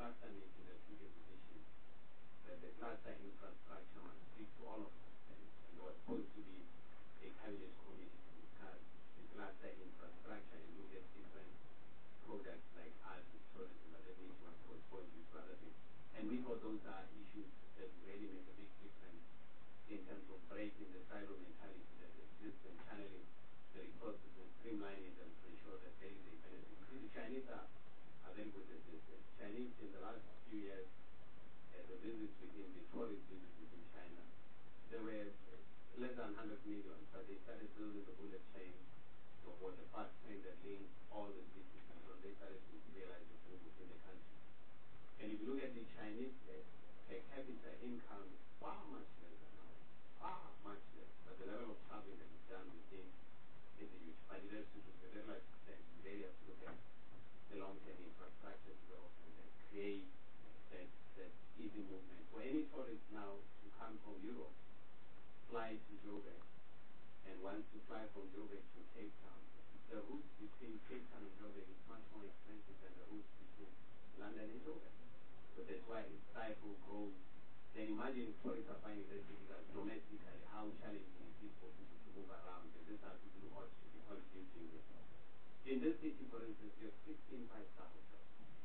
last time in the took a position that the cluster infrastructure must speak to all of us. And, and there was supposed to be a cabinet committee to discuss the cluster infrastructure and look at different projects like art and tourism, but that meeting was postponed due to other things. And we thought those are issues that really make a big difference in terms of breaking the silo mentality that exists and channeling the resources and streamlining them to ensure that there is a benefit. You see, the Chinese are, are very good at this. The Chinese in the last few years, uh, the visits within the tourist visits within China, they were less than one hundred million, but they started building the bullet train or the fast train that links all the cities, and so they started to realize the things within the country. And if you look at the Chinese uh, per capita income, far much less than ours, far much less. But the level of traveling that is done within is huge. But it has to do with the like that you really have to look at the long-term infrastructure development and create that, that easy movement. For any tourist now to come from Europe, fly to Joburg, and wants to fly from Joburg to Cape Town, the route between Cape Town and Joburg is much more expensive than the route between London and Joburg. So that's why it stifles growth. Then imagine tourists are finding it difficult domestically, how challenging it is for people to move around. And this has to do also to be contributing this. In this city, for instance, you have sixteen five-star hotels,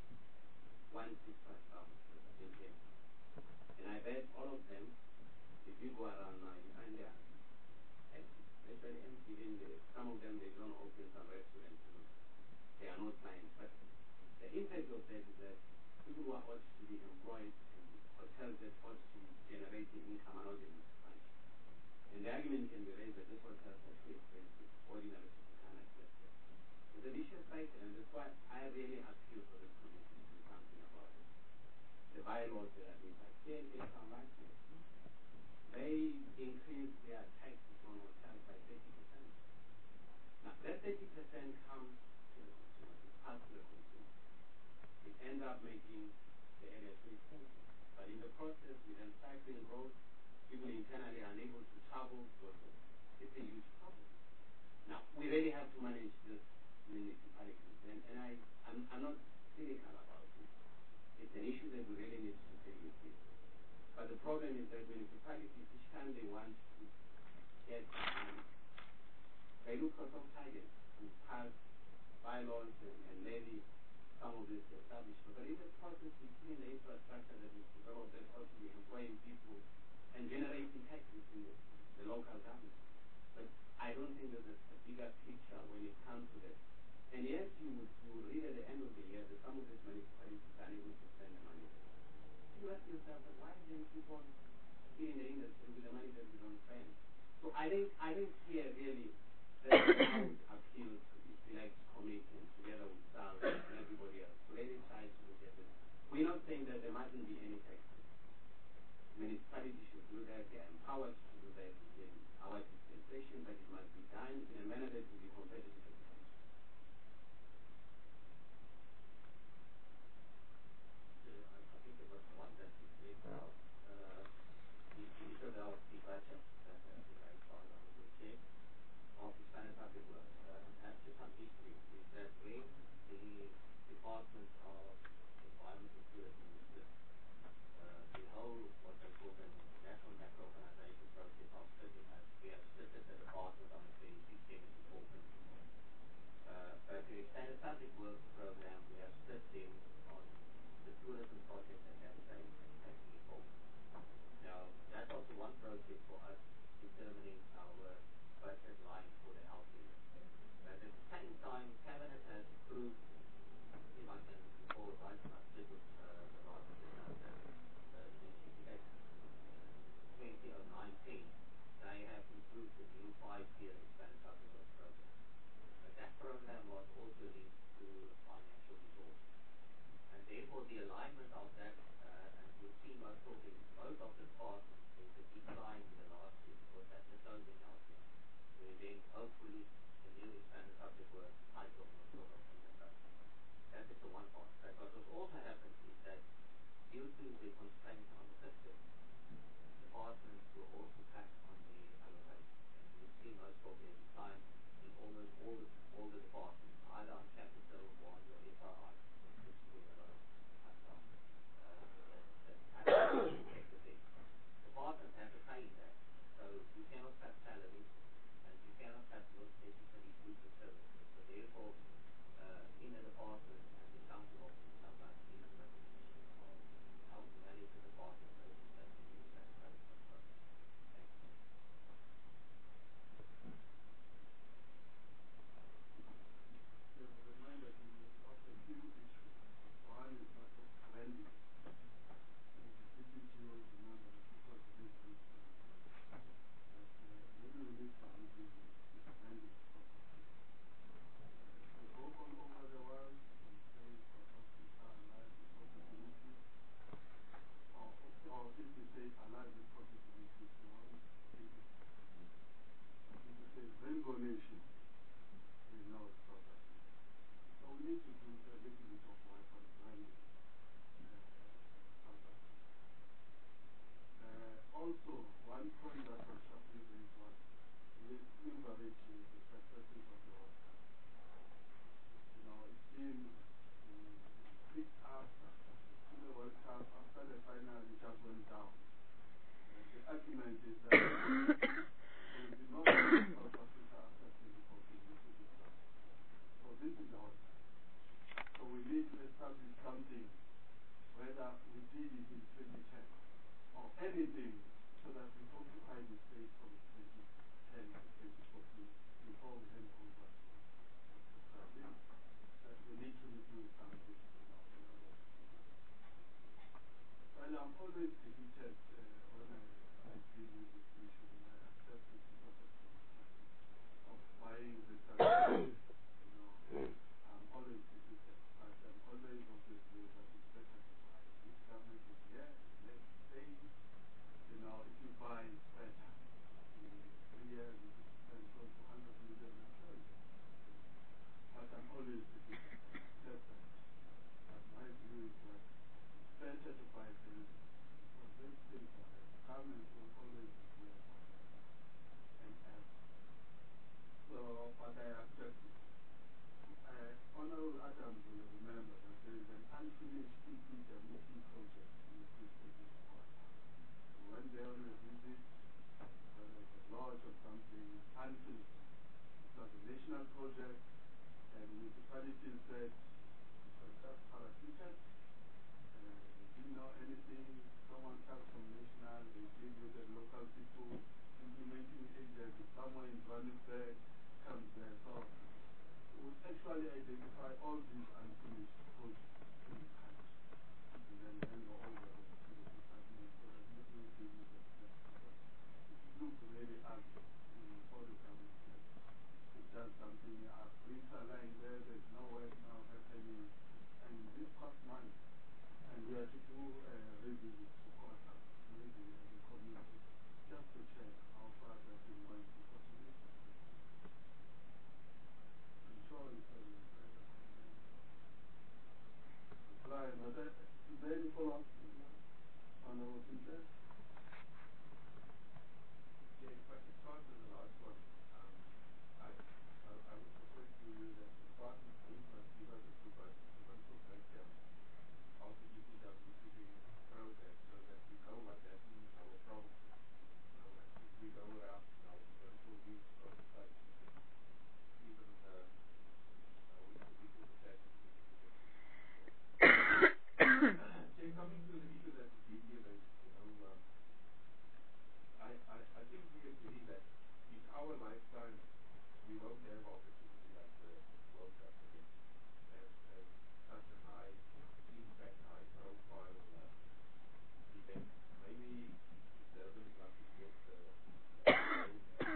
one six-star hotels in Cape Town. And I bet all of them, if you go around now, you find they are empty, virtually empty. In the, some of them, they don't open some restaurants, you know. They are not clients. But the impact of that is that people who are ought to be employed and hotels that ought to be generating income are not able to function. And the argument can be raised that this hotels are too expensive. Ordinary people can't access them. It's a vicious cycle, and that's why I really appeal for this committee to do something about it. The bylaws that have been passed here in Cape Town last year, they increased their taxes on hotels by thirty percent. Now, that thirty percent comes to the consumer, it passes to the consumer. It ends up making the area too expensive. But in the process, with then cycling growth, people internally are unable to travel, so it's a huge problem. Now, we really have to manage this municipalities, and, and I, I'm, I'm not cynical about it. It's an issue that we really need to deal with it. But the problem is that municipalities, each time they want to get money, they look for some targets to pass bylaws and, and levy some of this establishment. But in the process, between the infrastructure that is developed, that ought to be employing people and generating taxes in the, the local government. But I don't think there's a, a bigger picture when it comes to that. And yes, you would, you would read at the end of the year that some of these municipalities are unable to spend the money. You ask yourself, why then keep on in the industry with the money that we don't spend? So I think I think here really that I would appeal to the select committee together with S A L and everybody else to really try to look at this. We're not saying that there mustn't be any taxes. Municipalities should do that. They are empowered to do that in our dispensation, but it must be done in a manner that will be competitive.
I think there was one that you said now. Uh, the issue of the budget that has been raised by the Honorable Chair of the Spanish Public Works. Uh, and just some history is that when the Department of Environment and Tourism was split, uh, the whole, what they call the National Macro Organization process of splitting us, we have split the department on a very big seventy-four principles. Uh, but the Spanish Public Works program, we have split them on the tourism project that has taken taking it forward. Now, that's also one project for us determining our budget line for the L P. But at the same time, Cabinet has approved, if I can recall right, I split with uh, the last now that uh, in twenty nineteen, they have approved the new five-year Spanish Public Works program. But that program was also linked to financial resources. And therefore, the alignment of that, uh, and you'll see most of the, most of the departments, there's a decline in the last year because that's the closing out year. Where then, hopefully, the new expanded public works cycle will sort of integrate. That is the one part. But what has also happened is that due to the constraints on the system, departments will also cut on the allocation. And you'll see most of the decline in almost all the, all the departments, either on capital or on your S R I.
donation, we know it's property. So we need to do a little bit of work on branding uh, South Africa. Uh, also, one point that was sharply raised was leverage the successes of the World Cup. You know, it's been um, picked up to the World Cup after the final, it just went down. Uh, the argument is that there will be no South Africa after twenty fourteen. So this is our time. So we need to establish something, whether we did it in twenty ten or anything, so that we occupy the space from twenty ten to twenty fourteen before we hand over. So I think that we need to do something, you know, in order to do that. Well, I'm always defeated uh, when I, I deal with this issue, and I accept it because of democracy, of buying the service. You know, I'm always defeated, but I'm always of the view that it's better to buy. This government is here, let's stay. You know, if you buy, it's better. In three years, you could spend close to one hundred million and sell it. But I'm always defeated. I accept that. But my view is that it's better to buy things. Because these things are there. Government will always be here forever and ever. So, but I accept it. Uh, Honorable Adams will remember that there is an unfinished E P W P project in the Free State of Kwata. We went there on a visit, whether it's a lodge or something, unfinished. It was a national project, and municipalities said it was just parachuted. Uh, they didn't know anything. Someone comes from national, they deal with the local people, implementing agency somewhere in Johannesburg, comes there. So we actually identify all these unfinished projects in the country and then hand over them to the department so that we will deal with them first. Because it looks really ugly in all the government level. It's just something, our streets are lying there, there's no work now happening, and this costs money. And we have to do a revisit to Kota, maybe as a community, just to check how far that is going, because it is successful. I'm sure it's a better reply. But uh, is there any follow-up? Honorable Sinclair?
Yeah, if I could start with the last one. Um, I, I, I would prefer to that the department would must give us a provincial breakdown of the E P W P program so that we know what that means, our provinces. You know, and if we go around, you know, provincial views, oversight, even uh, uh, we could we could attach it to the so coming to the issue that the D P raised, you know, um, I, I, I think we agree that in our lifetime we won't have opportunity like the World Cup again as, as such a high impact, high profile uh, event. Maybe if Durban is lucky to get the uh,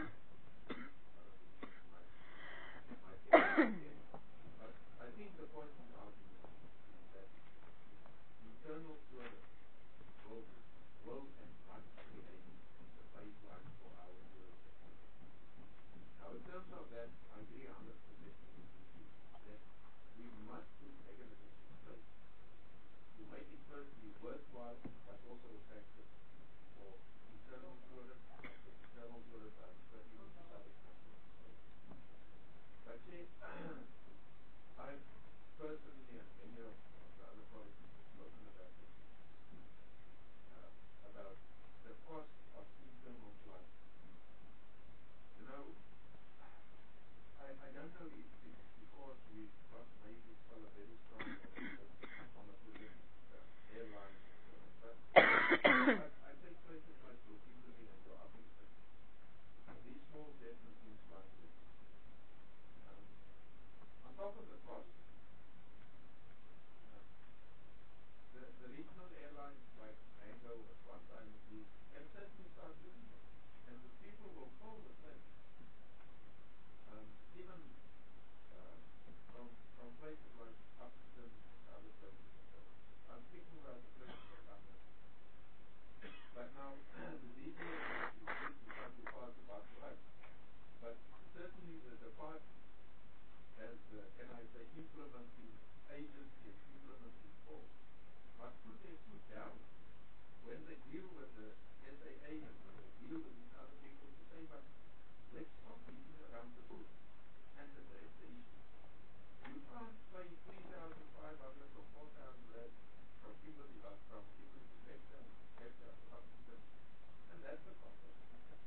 might, might get it again. But I think the point in the argument is that internal tourists will, will and must remain the baseline for our tourism activity. Now, in terms of that, I agree one hundred percent with you that we must put mechanisms in place to make it firstly worthwhile, but also attractive for internal tourists, not just external tourists, but even to some extent for But see, I've personally and many of, of the other colleagues have spoken about this, uh, about the cost of internal flights. You know, I, I don't know if it's because we've got maybe still a very strong on a, on a uh, airline deal with the S A A and deal with these other people to say, but let's stop beating around the bush and address the issue. You can't pay three thousand five hundred or four thousand rand from Kimberley, uh, from Kimberley to Cape Town, Cape Town to Upington, and that's the cost of it.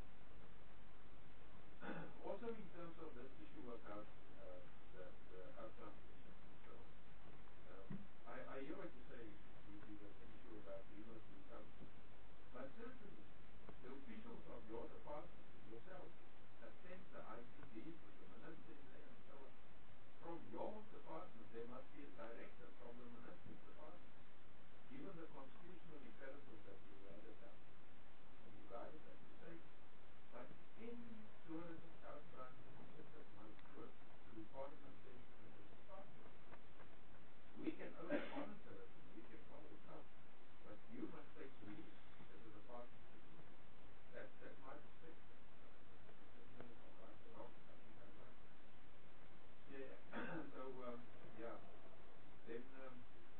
Also, in terms of this issue about uh, the, the out-transmission and so on, um, I, I hear what you say, Gigi, there's an issue about rivers consumption, but certainly the officials of your department and yourself attend the I P Ds with the minister is there and so on. From your department, there must be a director from the minister's department. Given the constitutional imperative that you handed down, and you guys have to say, but any tourism outbound initiative must work through parliamentary and the department. We can only monitor it and we can follow it up, but you must take the lead as a department to do it. That, that's my perspective. Uh, just know if I'm right or wrong. I think I'm right. Yeah. So, um, yeah. Then, um,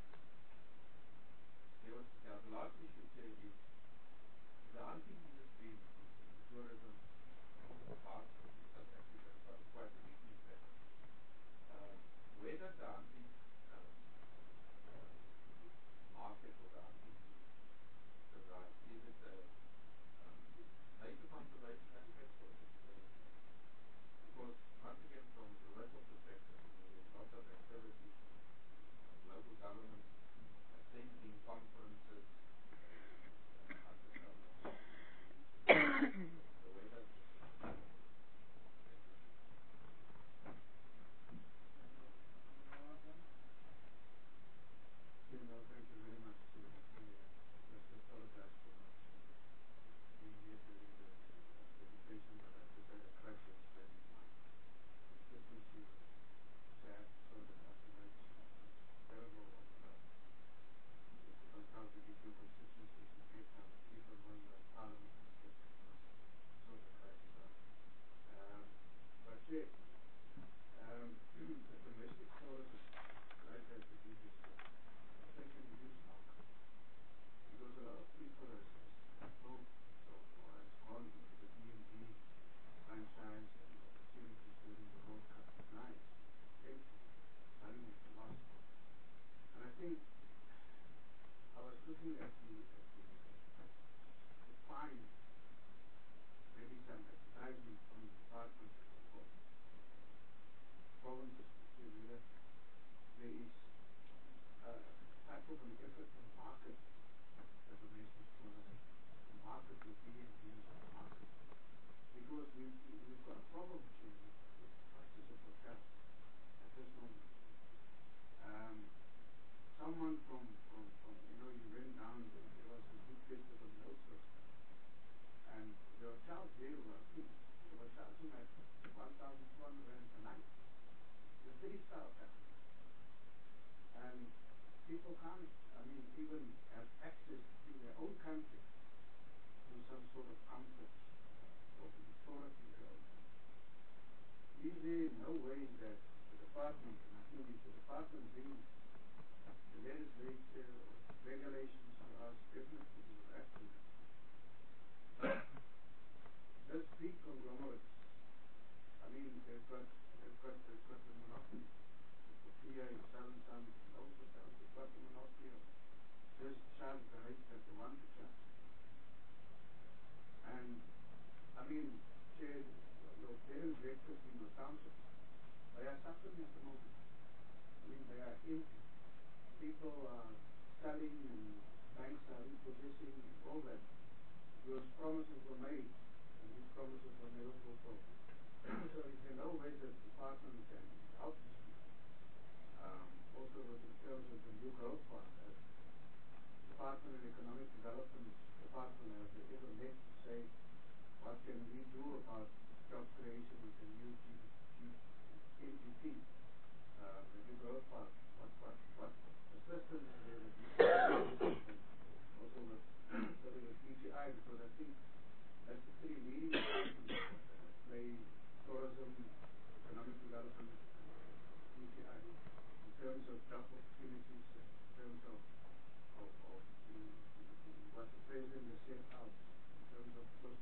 there was, yeah, the last issue, Chair, is the hunting industry in tourism part of South Africa has got quite a big impact. Um, where does the hunting um, uh, market or the hunting reside? Is it a um, nature conservation aspect or is it tourism? Because once again, from the local perspective, you know, there's lots of activities of, of local government attending conferences, uh, undercover. So where does this thank you.
You know, thank you very much. Uh, uh, just apologize for not uh, being here during the uh, presentation, but I just had a crisis when my constituency was sad, sorted out, and it's uh, terrible of uh, difficult how to get your constituencies in Cape Town, even when the parliament is just uh, sort the crisis out. Um, but yeah, um, the domestic tourism, right as the D J said, has taken a huge knock because a lot of people has, has built or, or has gone into the B and B franchise and opportunities during the World Cup. It's nice, empty, money is lost. And I think I was looking at the, at the, uh, the fine, maybe some advertisement from the department or provinces to see whether there is uh, type of an effort to market the domestic tourism, to market the B and Bs, to market. Because we, we, we've got a problem here with, with prices of hotels at this moment. Um, someone from, from, from, you know, you went down, there, there was a big festival in Oudtshoorn, and the hotels there were, I think, they were charging like one thousand two hundred rand a night. The three-star hotel. And people can't, I mean, even have access to their own country to some sort of comfort uh, or to be tourism in their own country. Is there no way that the department, and I think if the department brings the legislature or regulations to us, definitely we will have to. This big conglomerates, I mean, they've got, they've got, they've got the monopoly. P A, Southern Sun, those hotels, they've got the monopoly of just charge the rate that they want to charge. And, I mean, Chair, your parents breakfast in the townships, they are suffering at the moment. I mean, they are empty. People are selling and banks are repossessing and all that. Those promises were made, and these promises were never fulfilled. So is there no way that the department can help these people? Um, also with in terms of the new growth fund, as Department of Economic Development Department has ever met to say, what can we do about job creation with the new G D P, uh, the new growth fund? What, what, what assistance is there that we can also with, sorry, with D T I, because I think that's the three leading departments that play tourism, economic development, D T I. In terms of job opportunities, in terms of, of, of the, the, the, what the President has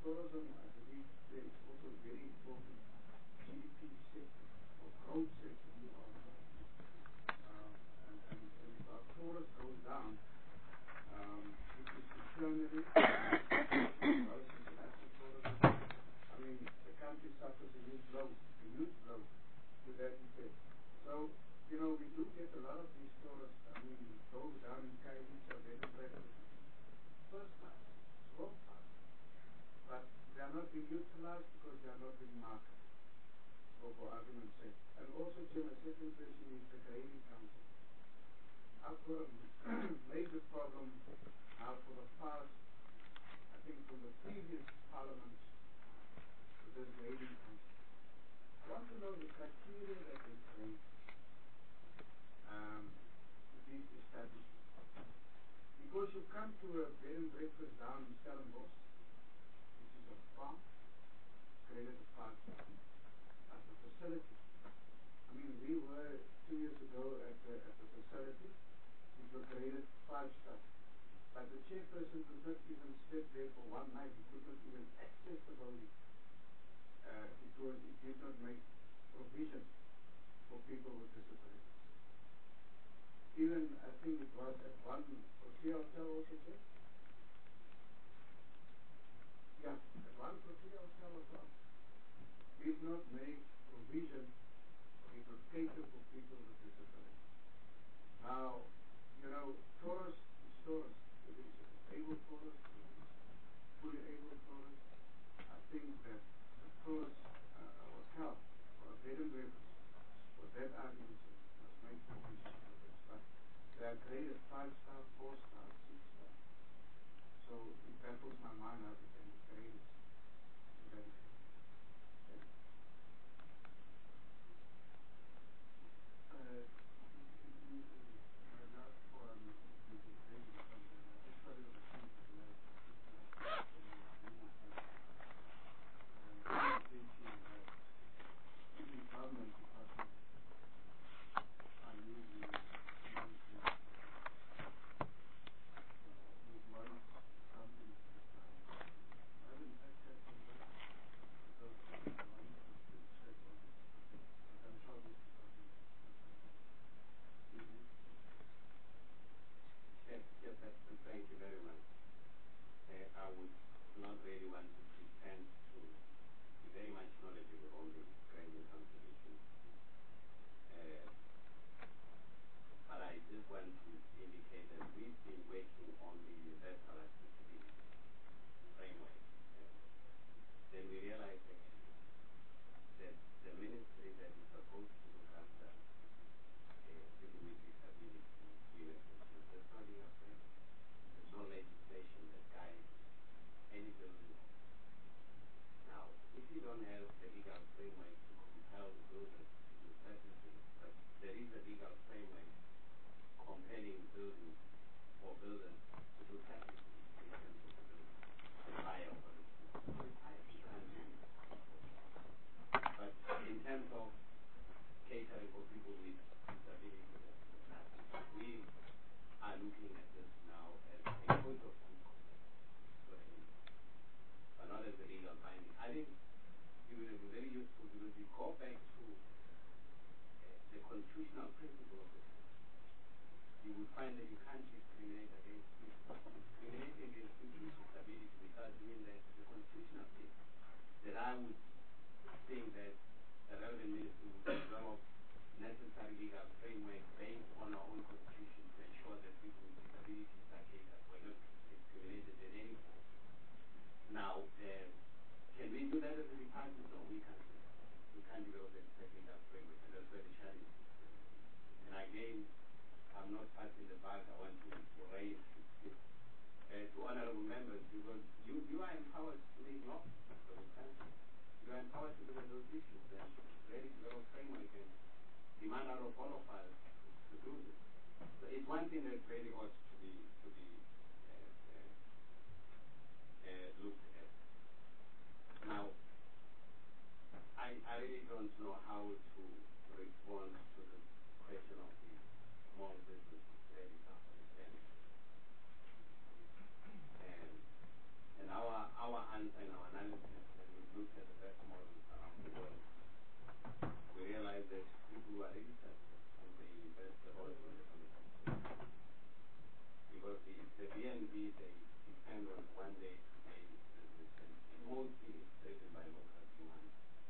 tourism, I believe there is also a very important G D P sector or growth sector to our country. Um, and, and, and if our tourist goes down, um, it is eternally, most international tourism, I mean, the country suffers a huge blow, a huge blow to that effect. So, you know, we do get a lot of these tourists, I mean, go down in Kailicha, bed and breakfast, first class, world class, but they are not being utilized because they are not being marketed, for, for argument's sake. And also, Jim, a second question is the grading council. I've got a major problem now for the past, I think from the previous parliament, with this grading council. I want to know the criteria that they grade um, these establishments. Because you come to a bed and breakfast down in Stellenbosch, which is a farm, graded a five star as a facility. I mean, we were two years ago at the, at the facility, which was graded five star. But the chairperson could not even sit there for one night. He could not even access the building uh, because it did not make provision for people with disabilities. Even, I think it was at one Protea Hotel also, Jeff? Yeah, at one Protea Hotel as well. Did not make provision or it was catered for people with disabilities. Now, you know, tourists is tourists. Whether it's a disabled tourist, whether it's a fully able tourist, I think that the tourist uh, hotel or a bed and breakfast, for that argument, must make provision for this. But they are graded five star, four star, six star. So it baffles my mind how they can be graded to that extent. Thank you.
Uh, my last one is the grading company. I just started on the tenth of July. Just last week from the grading company. And I'm thinking that in government departments are usually non-grading. So with one company at a time. I haven't accessed on that because I wanted to still check on this topic. But I'm sure this department will find out. Mm-hmm.
Yes, yes, that's, thank you very much. Uh, I would not really want to pretend to be very much knowledgeable on the grading council issue. Uh, but I just want to indicate that we've been working on the universal accessibility framework. Uh, then we realized again that the ministry that is supposed to look after uh, people with disability units there's no legal framework. There's no legislation that guides any building. Now, if you don't have a legal framework to compel the builders to do certain things, but there is a legal framework compelling buildings or builders to do certain things in terms of the building. The fire, for instance. So it's fire, you can't do it. But in terms of catering for people with disabilities, there's nothing. We are looking at this now as a point of good conduct for the industry, but not as a legal binding. I think it would be very useful because we go back to uh, the constitutional principle of the country. You would find that you can't discriminate against people. Discriminating against people with disability without doing that is a constitutional thing that I would think that the relevant ministry would develop necessary legal framework based on our own constitution to ensure that people with disabilities are catered for, not discriminated in any form. Now, uh, can we do that as a department? No, we can't do that. We can't develop a legal framework, and that's where the challenge is. And again, I'm not passing the buck. I want to raise it uh, to honorable members because you, you are empowered to make law for this country. You are empowered to look at those issues and really develop framework and demand out of all of us to, to do this. So it's one thing that really ought to be to be uh, uh, uh, looked at. Now, I, I really don't know how to respond to the question of the small business credit understanding. And, and our our answer and our the B N B, they depend on one-day day business, and, and mostly it's driven by local demand.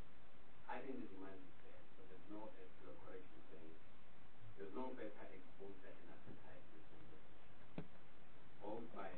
I think the demand is there, so there's no, as you're correctly saying, there's no better exposure and advertisement than this, both by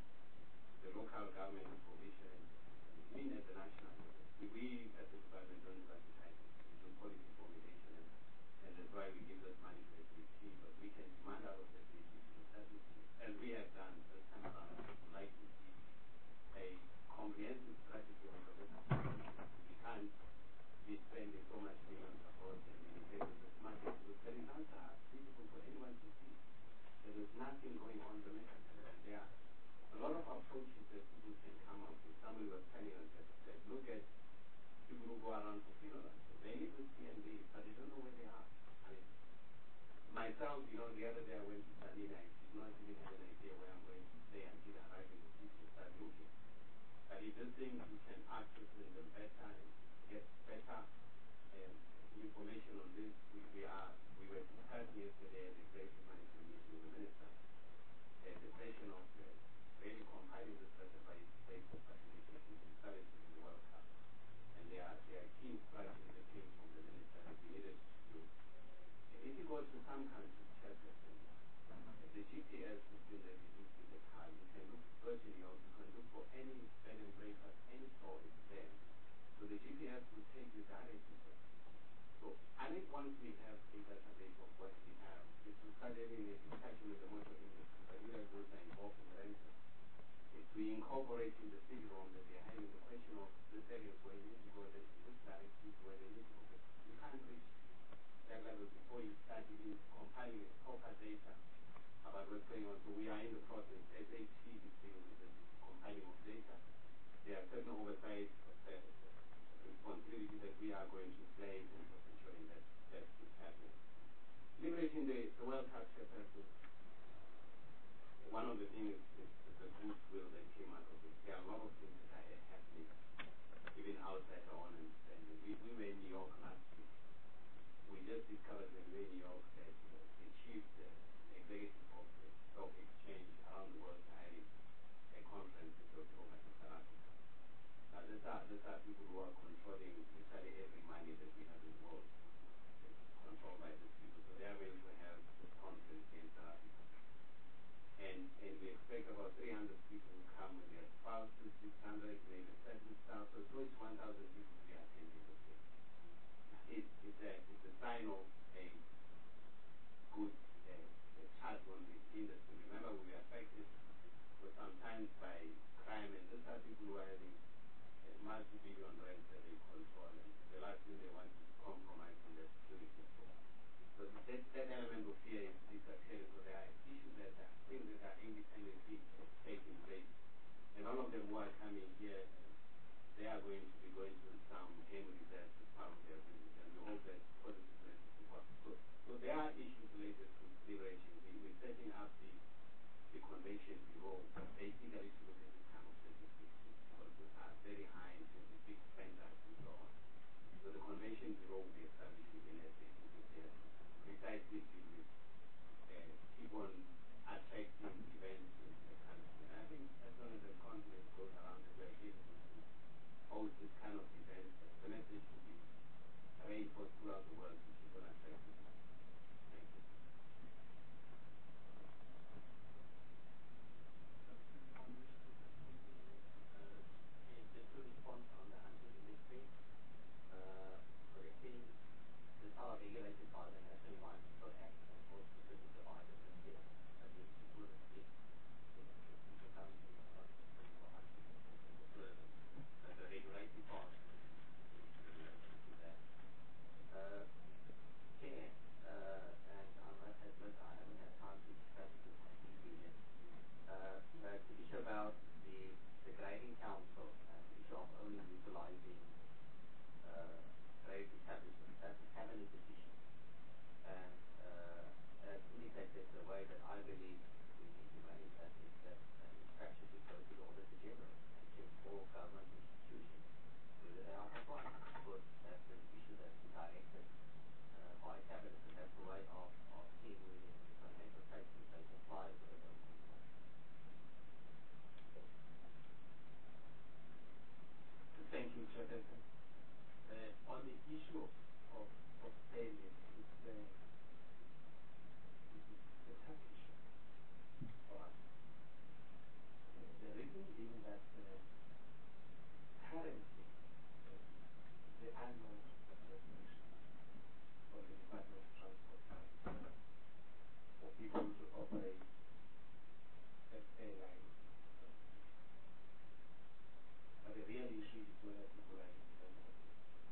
the local government provision and even at the national level. We, as the department, don't do advertising. We do policy formulation, and, and that's why we give this money to the B T, but we can demand out of the B T to establish, as we have done this time around, we'd like to see a comprehensive strategy on the local. We can't be spending so much millions abroad and we pay with this market, because the results are visible for anyone to see. There is nothing going on domestically. There are a lot of approaches that people can come up with. Somebody was telling us that, that look at people who go around for funerals. They need to see and leave, but they don't know where they are. I mean, myself, you know, the other day I went to Sanina. I did not even have an idea where I'm going to stay until I arrive in the city and start looking. But if you think you can access them better and get better um, information on this, we, we are we were discussing yesterday at the Creative Management meeting with the minister at the session of uh, really compiling the specified Facebook facilitation and services in the World Cup. And there are, there are key instructions that came from the minister that we needed to do. And if you go to some countries, Chairperson, the G P S system that is used in the car, you can look virtually out, you can look for any bed and breakfast, any store is there. So the G P S will take you directly there. So I think once we have a database of what we have, it will start having a discussion with the motor industry, but you guys those are involved in rental. If we incorporate in the C D-ROM that they're having the question of this areas where you need to go, that this direction is where they need to go. But you can't reach that level before you start even compiling proper data about what's going on. So we are in the process. S A T is dealing with the compiling of data. There are certain oversight uh, responsibilities that we are going to play in terms of ensuring that that is happening. Leveraging the, the World Cup, Chairperson, one of the things is, is the goodwill that came out of it. There are a lot of things that are happening even outside our own understanding. We, we were in New York last week. We just discovered when we were in New York that uh, the chief uh, executive of the stock exchange around the world are having a conference in October in South Africa. Now, these are, these are people who are controlling literally every money that we have in the world. It's controlled by these people. So they are going to have this conference in South Africa. And, and we expect about three hundred people will come with their spouses, six hundred, maybe certain staff. So it's one thousand people we are attending this day. It's, it's, a, it's a sign of a good uh, chart on the industry. Remember, we were affected for sometimes by crime, and these are people who are having uh, multi-billion rents that they control, and the last thing they want is to compromise on their security. So that, that element of fear is disappearing. So there are issues that are things that are independently taking place. And all of them who are coming here, they are going to be going to some game reserves as part of their business. And we hope that positive message will work. So, so there are issues related to leveraging. We, we're setting up the, the convention bureau basically to look at this kind of businesses, because these are very high in terms of big spenders and so on. So the convention bureau will be established within S A T because they have precisely deal with uh, keep on attracting events in the country. And I think as long as the confidence goes around that we are capable to host this kind of events, the message will be reinforced throughout the world to keep on attracting. Thank you.
Uh, just to respond on the hunting industry, uh, correcting this are regulated by the National Environmental Act and for specific by the Ministry of Tourism. The company is not for hunting or tourism, but the regulatory part is in relation to that. Uh, Chair, uh, and I must admit I haven't had time to discuss it with my D G yet, uh, but the issue about the, the grading council and the issue of only utilizing uh, graded establishments, that's a cabinet decision. And uh, as indicated, the way that I believe we need to manage that is that uh, instruction should go to the Auditor General and check all government institutions whether they are compliant. Of course, that's an issue that's been directed uh, by cabinet, and that's the way of, of seeing whether in the financial statements they comply with those.
issue of, of, of failure is uh, it's a tough issue for us. Uh, the reason being that uh, currently uh, there are no restrictions from the Department of Transport for people to operate as airlines. But the real issue is whether people are in terms of it.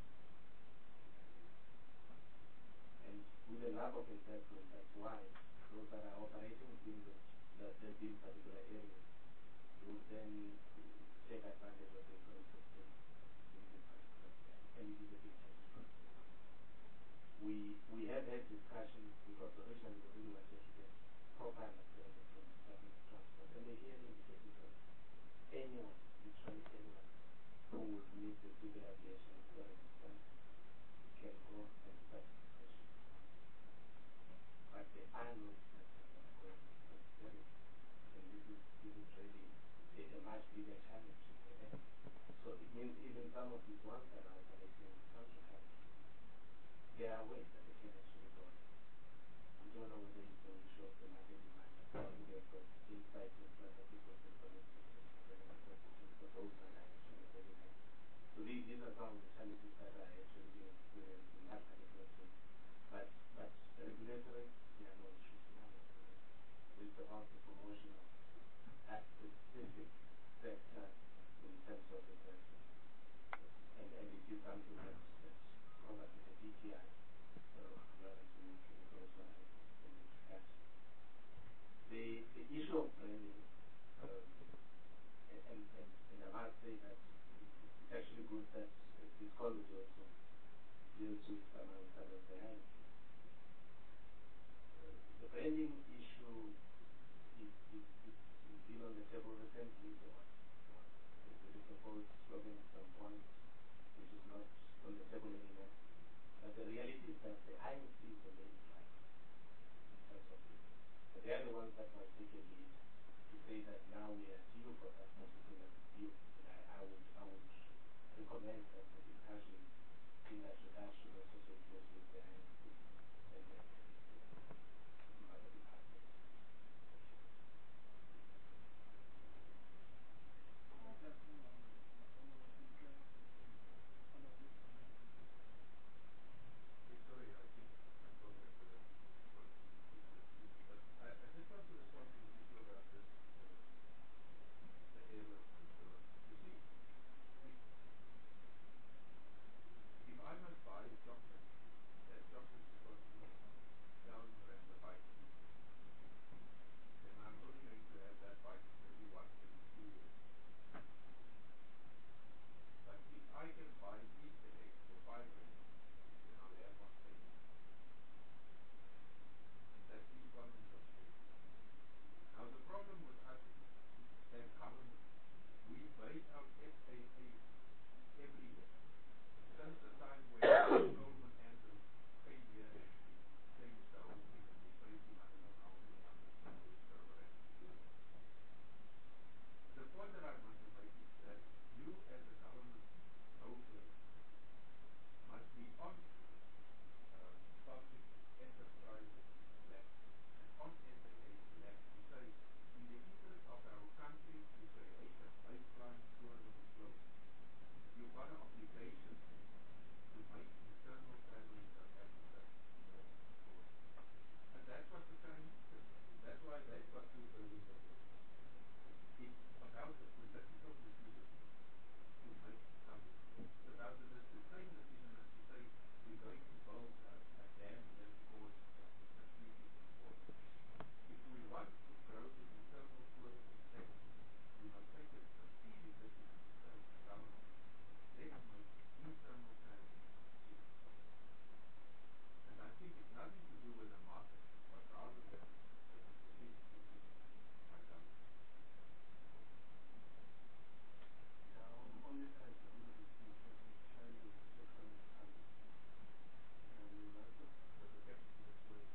And with the lack of enforcement, that's why those that are operating within those, the, the, these particular areas will then take advantage of the economic state in this particular area. And it is a big challenge. We, we have had discussions because originally we really wanted to get proper understanding from the Department of Transport. And they clearly indicated that anyone, literally anyone, who would meet the civil aviation authority standards can go and start discussion. But there are no discussions that are going on. And this is, this is really a, a much bigger challenge. Okay? So it means even some of these ones that are operating in country country, there are ways that they can actually go. We don't know whether it's the issue of the market demand or they've got insight in South Africa or domestic for those that are actually very high. So these, these are some of the challenges that are actually being experienced in that particular case. But, but regulatory, there are no issues in our regulation. It's about the promotion of a specific sector in terms of investment. And, and it is something that, that probably the D T I uh, learned to, to also have in this regard. The, the issue of branding, um, and, and, and, and I must say that it's actually good that uh, this college also deals with, among others, the hierarchy. Uh, the branding issue is, is, is, is been on the table recently. There was, there was a proposed slogan at some point, which is not on the table anymore. But the reality is that the I M C is the main driver in terms of this. But they are the ones that must take a lead to say that now we are due for that particular view. And I, I would I would recommend that the discussion in that regard should also take place with the I M C and the other departments.
Sorry, I think I go back to that point you just but I, I just want to respond to the issue about this, uh, the airlines and so on. You see, if, if I must buy chocolate, that chocolate is costing me seven rand a bite each, then I'm only going to have that bite maybe once every two years. But if I can buy Easter eggs for five rand, then I'll have one daily. That's the economies of scale. Now the problem with us as government, we base our F A A everywhere. Since the time when Solomon Andrews came here and changed the whole thing and we paid him, I don't know how many hundreds of millions of rand to do it. The point that I want to make is that you as a government hopefully must be on um, public enterprises lap and on F A A's lap to say, in the interest of our country to create a pipeline tourism flow, you've got an obligation to make internal travel in South Africa more affordable. And that's what the Chinese did. That's why they've got two billion dollars. It's about the political decision to make something. It's about the, the same decision as to say we're going to build a, a dam here because it's a species important. If we want to grow the internal tourism sector, we must take a strategic decision to say to government, let's make internal travel cheap. And I think it's nothing to do with the market, but rather than a strategic decision by government.
Yeah, on the edge, I'm going to see certain China is just trying to come. And you like it?
But the captain is worse.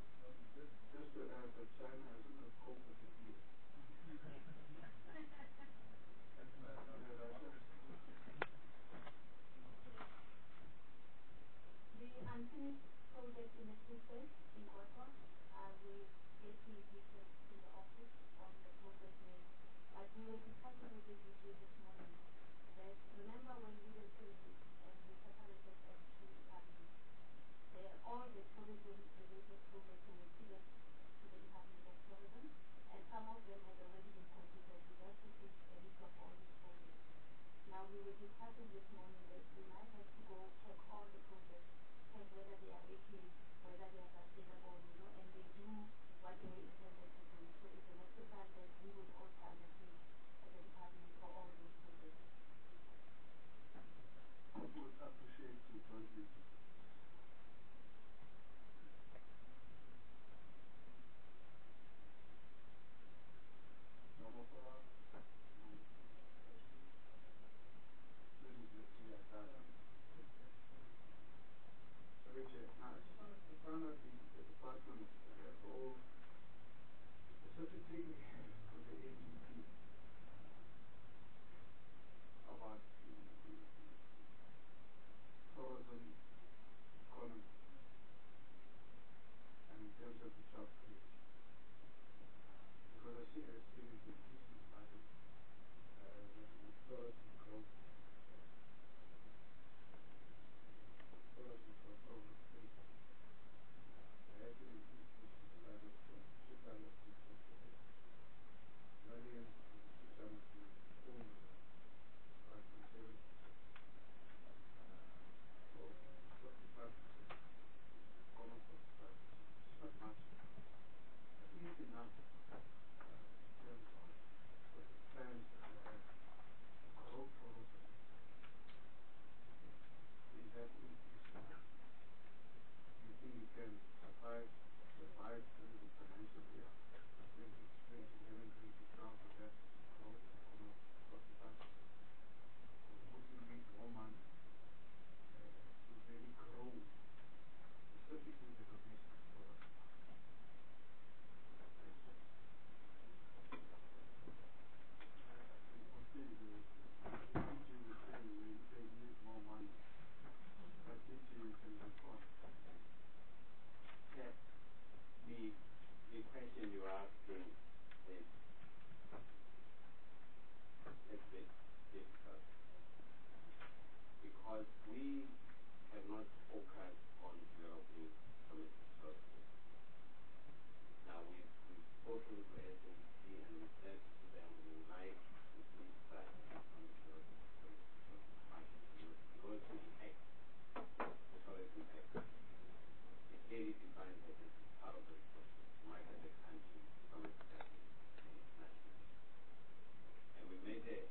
Just to add that China hasn't got corporate here.
were discussing with the D J this morning that remember when we were changing and we separated as two departments, uh, all the tourism-related projects were given to the Department of Tourism, and some of them had already been completed. We just received a list of all these projects. Now we were discussing this morning that we might have to go check all the projects, check whether they are working, whether they are sustainable, you know, and they do what they were intended to do. So it's an exercise that we would also undertake as a department for all those projects.
I would appreciate to jointly do that. No more follow-up? No more questions? This is the three I got. Sorry, Chair. Now, I just wanted to find out the, the department uh, all specifically for the A D P about the, the, the tourism economy and in terms of the job creation. Because I see it's been increasing budget uh, with, with tourism growth. Tourism growth over three. They have been increasing budget from six hundred to fifty-eight million to six hundred to four million, five point seven percent. Uh, or forty-five percent. Almost forty-five percent. It's not much. But it is enough uh, in terms of with the plans that they have to grow tourism. Is that increase enough? Do you think you can survive, survive through the financial year twenty eleven twenty twelve with that growth of almost forty-five percent? Or would we need more money uh, to really grow specifically the domestic tourism market? Thank you. I think the D J was saying they, they need more money. But D J, you can respond.
Yeah. The, the question you're asking is a bit difficult because we have not focused on developing domestic services. Now we've, we've spoken to S A C and we said to them we would like to see strategy on the development of domestic services market because we act the tourism act. It clearly defines that this is part of the resources to market the country domestically and internationally. And we made a,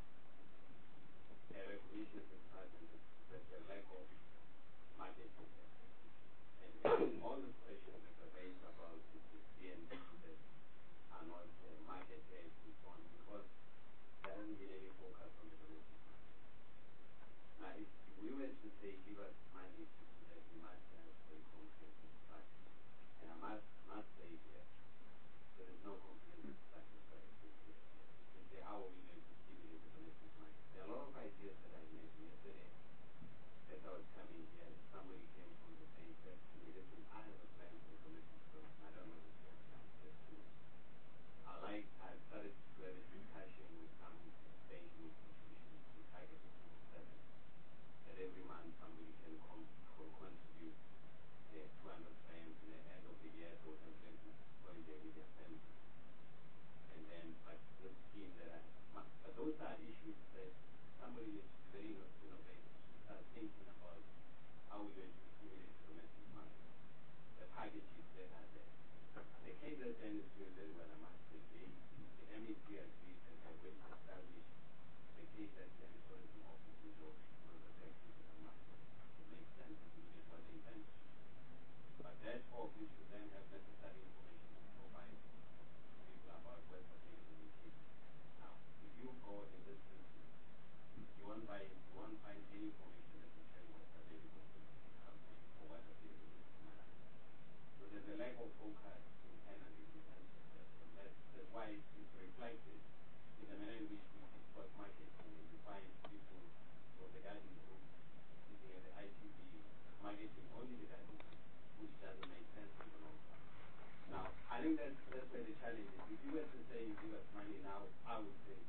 a recognition to the department that there's a lack of marketing there. And, and all the questions that are raised about the D N D that are not uh, market-led and so on because there hasn't been any focus on the domestic market. Now, if, if we were to say give us money to do that, we must have very comprehensive strategy. And I must, must say here, there is no comprehensive strategy for S A C as yet. To say how are we going to stimulate the domestic market. There are a lot of ideas that I made yesterday as I was coming here. Somebody came from the bank said to me, listen, I have a plan for domestic growth. I don't know if you have access to it. I like, I started to have a discussion with some banking institutions to target seven. That every month somebody can come co contribute their two hundred rands and at the end of the year they will have plenty holiday with their family. And then, but this scheme that I, but those are issues that somebody needs to be very innovative to start thinking about how we're going to stimulate the domestic market. The packages that are there. The K Z N is doing very well, I must say. They, the M E C agreed that they're going to establish the K Z N tourism office in Joburg because of the activity of market. It makes sense to do it what they intend to do. But that office should then have necessary information to provide to people about what's available in K Z N. Now, if you go in this business, you won't buy, you won't find any information that will tell you what's available in Gauteng or what's available in Mpumalanga. So there's a lack of focus internally in terms of that. And that's, that's why it's, it's reflected in the manner in which we discuss marketing and you find people from the garden group sitting at the I T B marketing only the garden group, which doesn't make sense in the long run. Now, I think that's, that's where the challenge is. If you were to say you give us money now, I would say, don't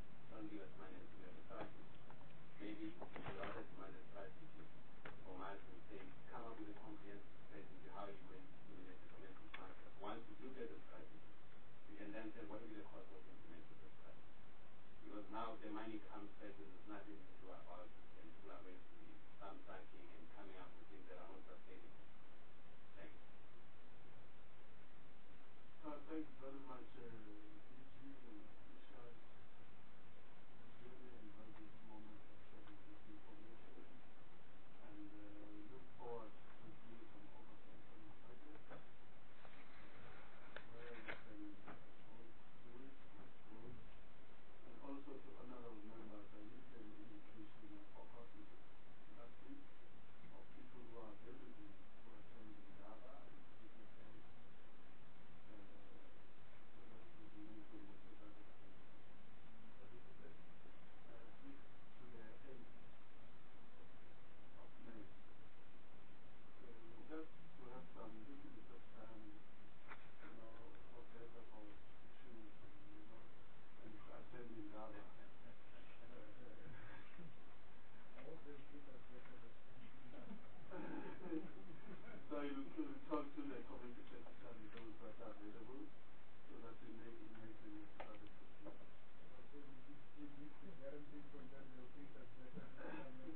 don't give us money until we have a crisis. Maybe without that demand a strategy, or Martin say, come up with a comprehensive strategy how you're going to stimulate the domestic market. Once you do get a strategy, you can then say what will be the cost of implementing the strategy. Because now the money comes back, there's nothing to do about it, and people are going to be thumbsucking and coming up with things that are not sustainable. Thanks.
Uh, thank you very much, uh, D G and Michelle. Really enjoyed this moment of sharing this information, and uh, we look forward to do some oversight on the budget, uh, where we can uh, both do it with both. And also to honorable members, I received an invitation of August last week of people who are available to attend in Java and business ends. Uh, so that will be mentioned with the budget committee. What is the date? Uh, sixth to the eighth of May. So just to have some little bit of time, you know, forget about issues, you know, and to attend in Java. Uh,
I hope they'll keep us better than
So you could talk to the committee secretary, those that are available, so that we make it make them as part of the team.
I'll say we give, give this a guarantee from them they'll treat us better than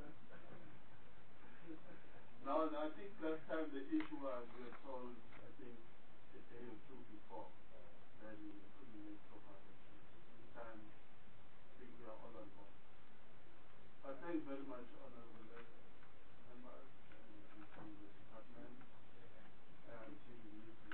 No, no, I think last time the issue was we were told, I think, a day or two before, that we couldn't make proper arrangements. This time, I think we are all on board. But thanks very much, honorable uh, members and, and from the department, uh, Chief Minister.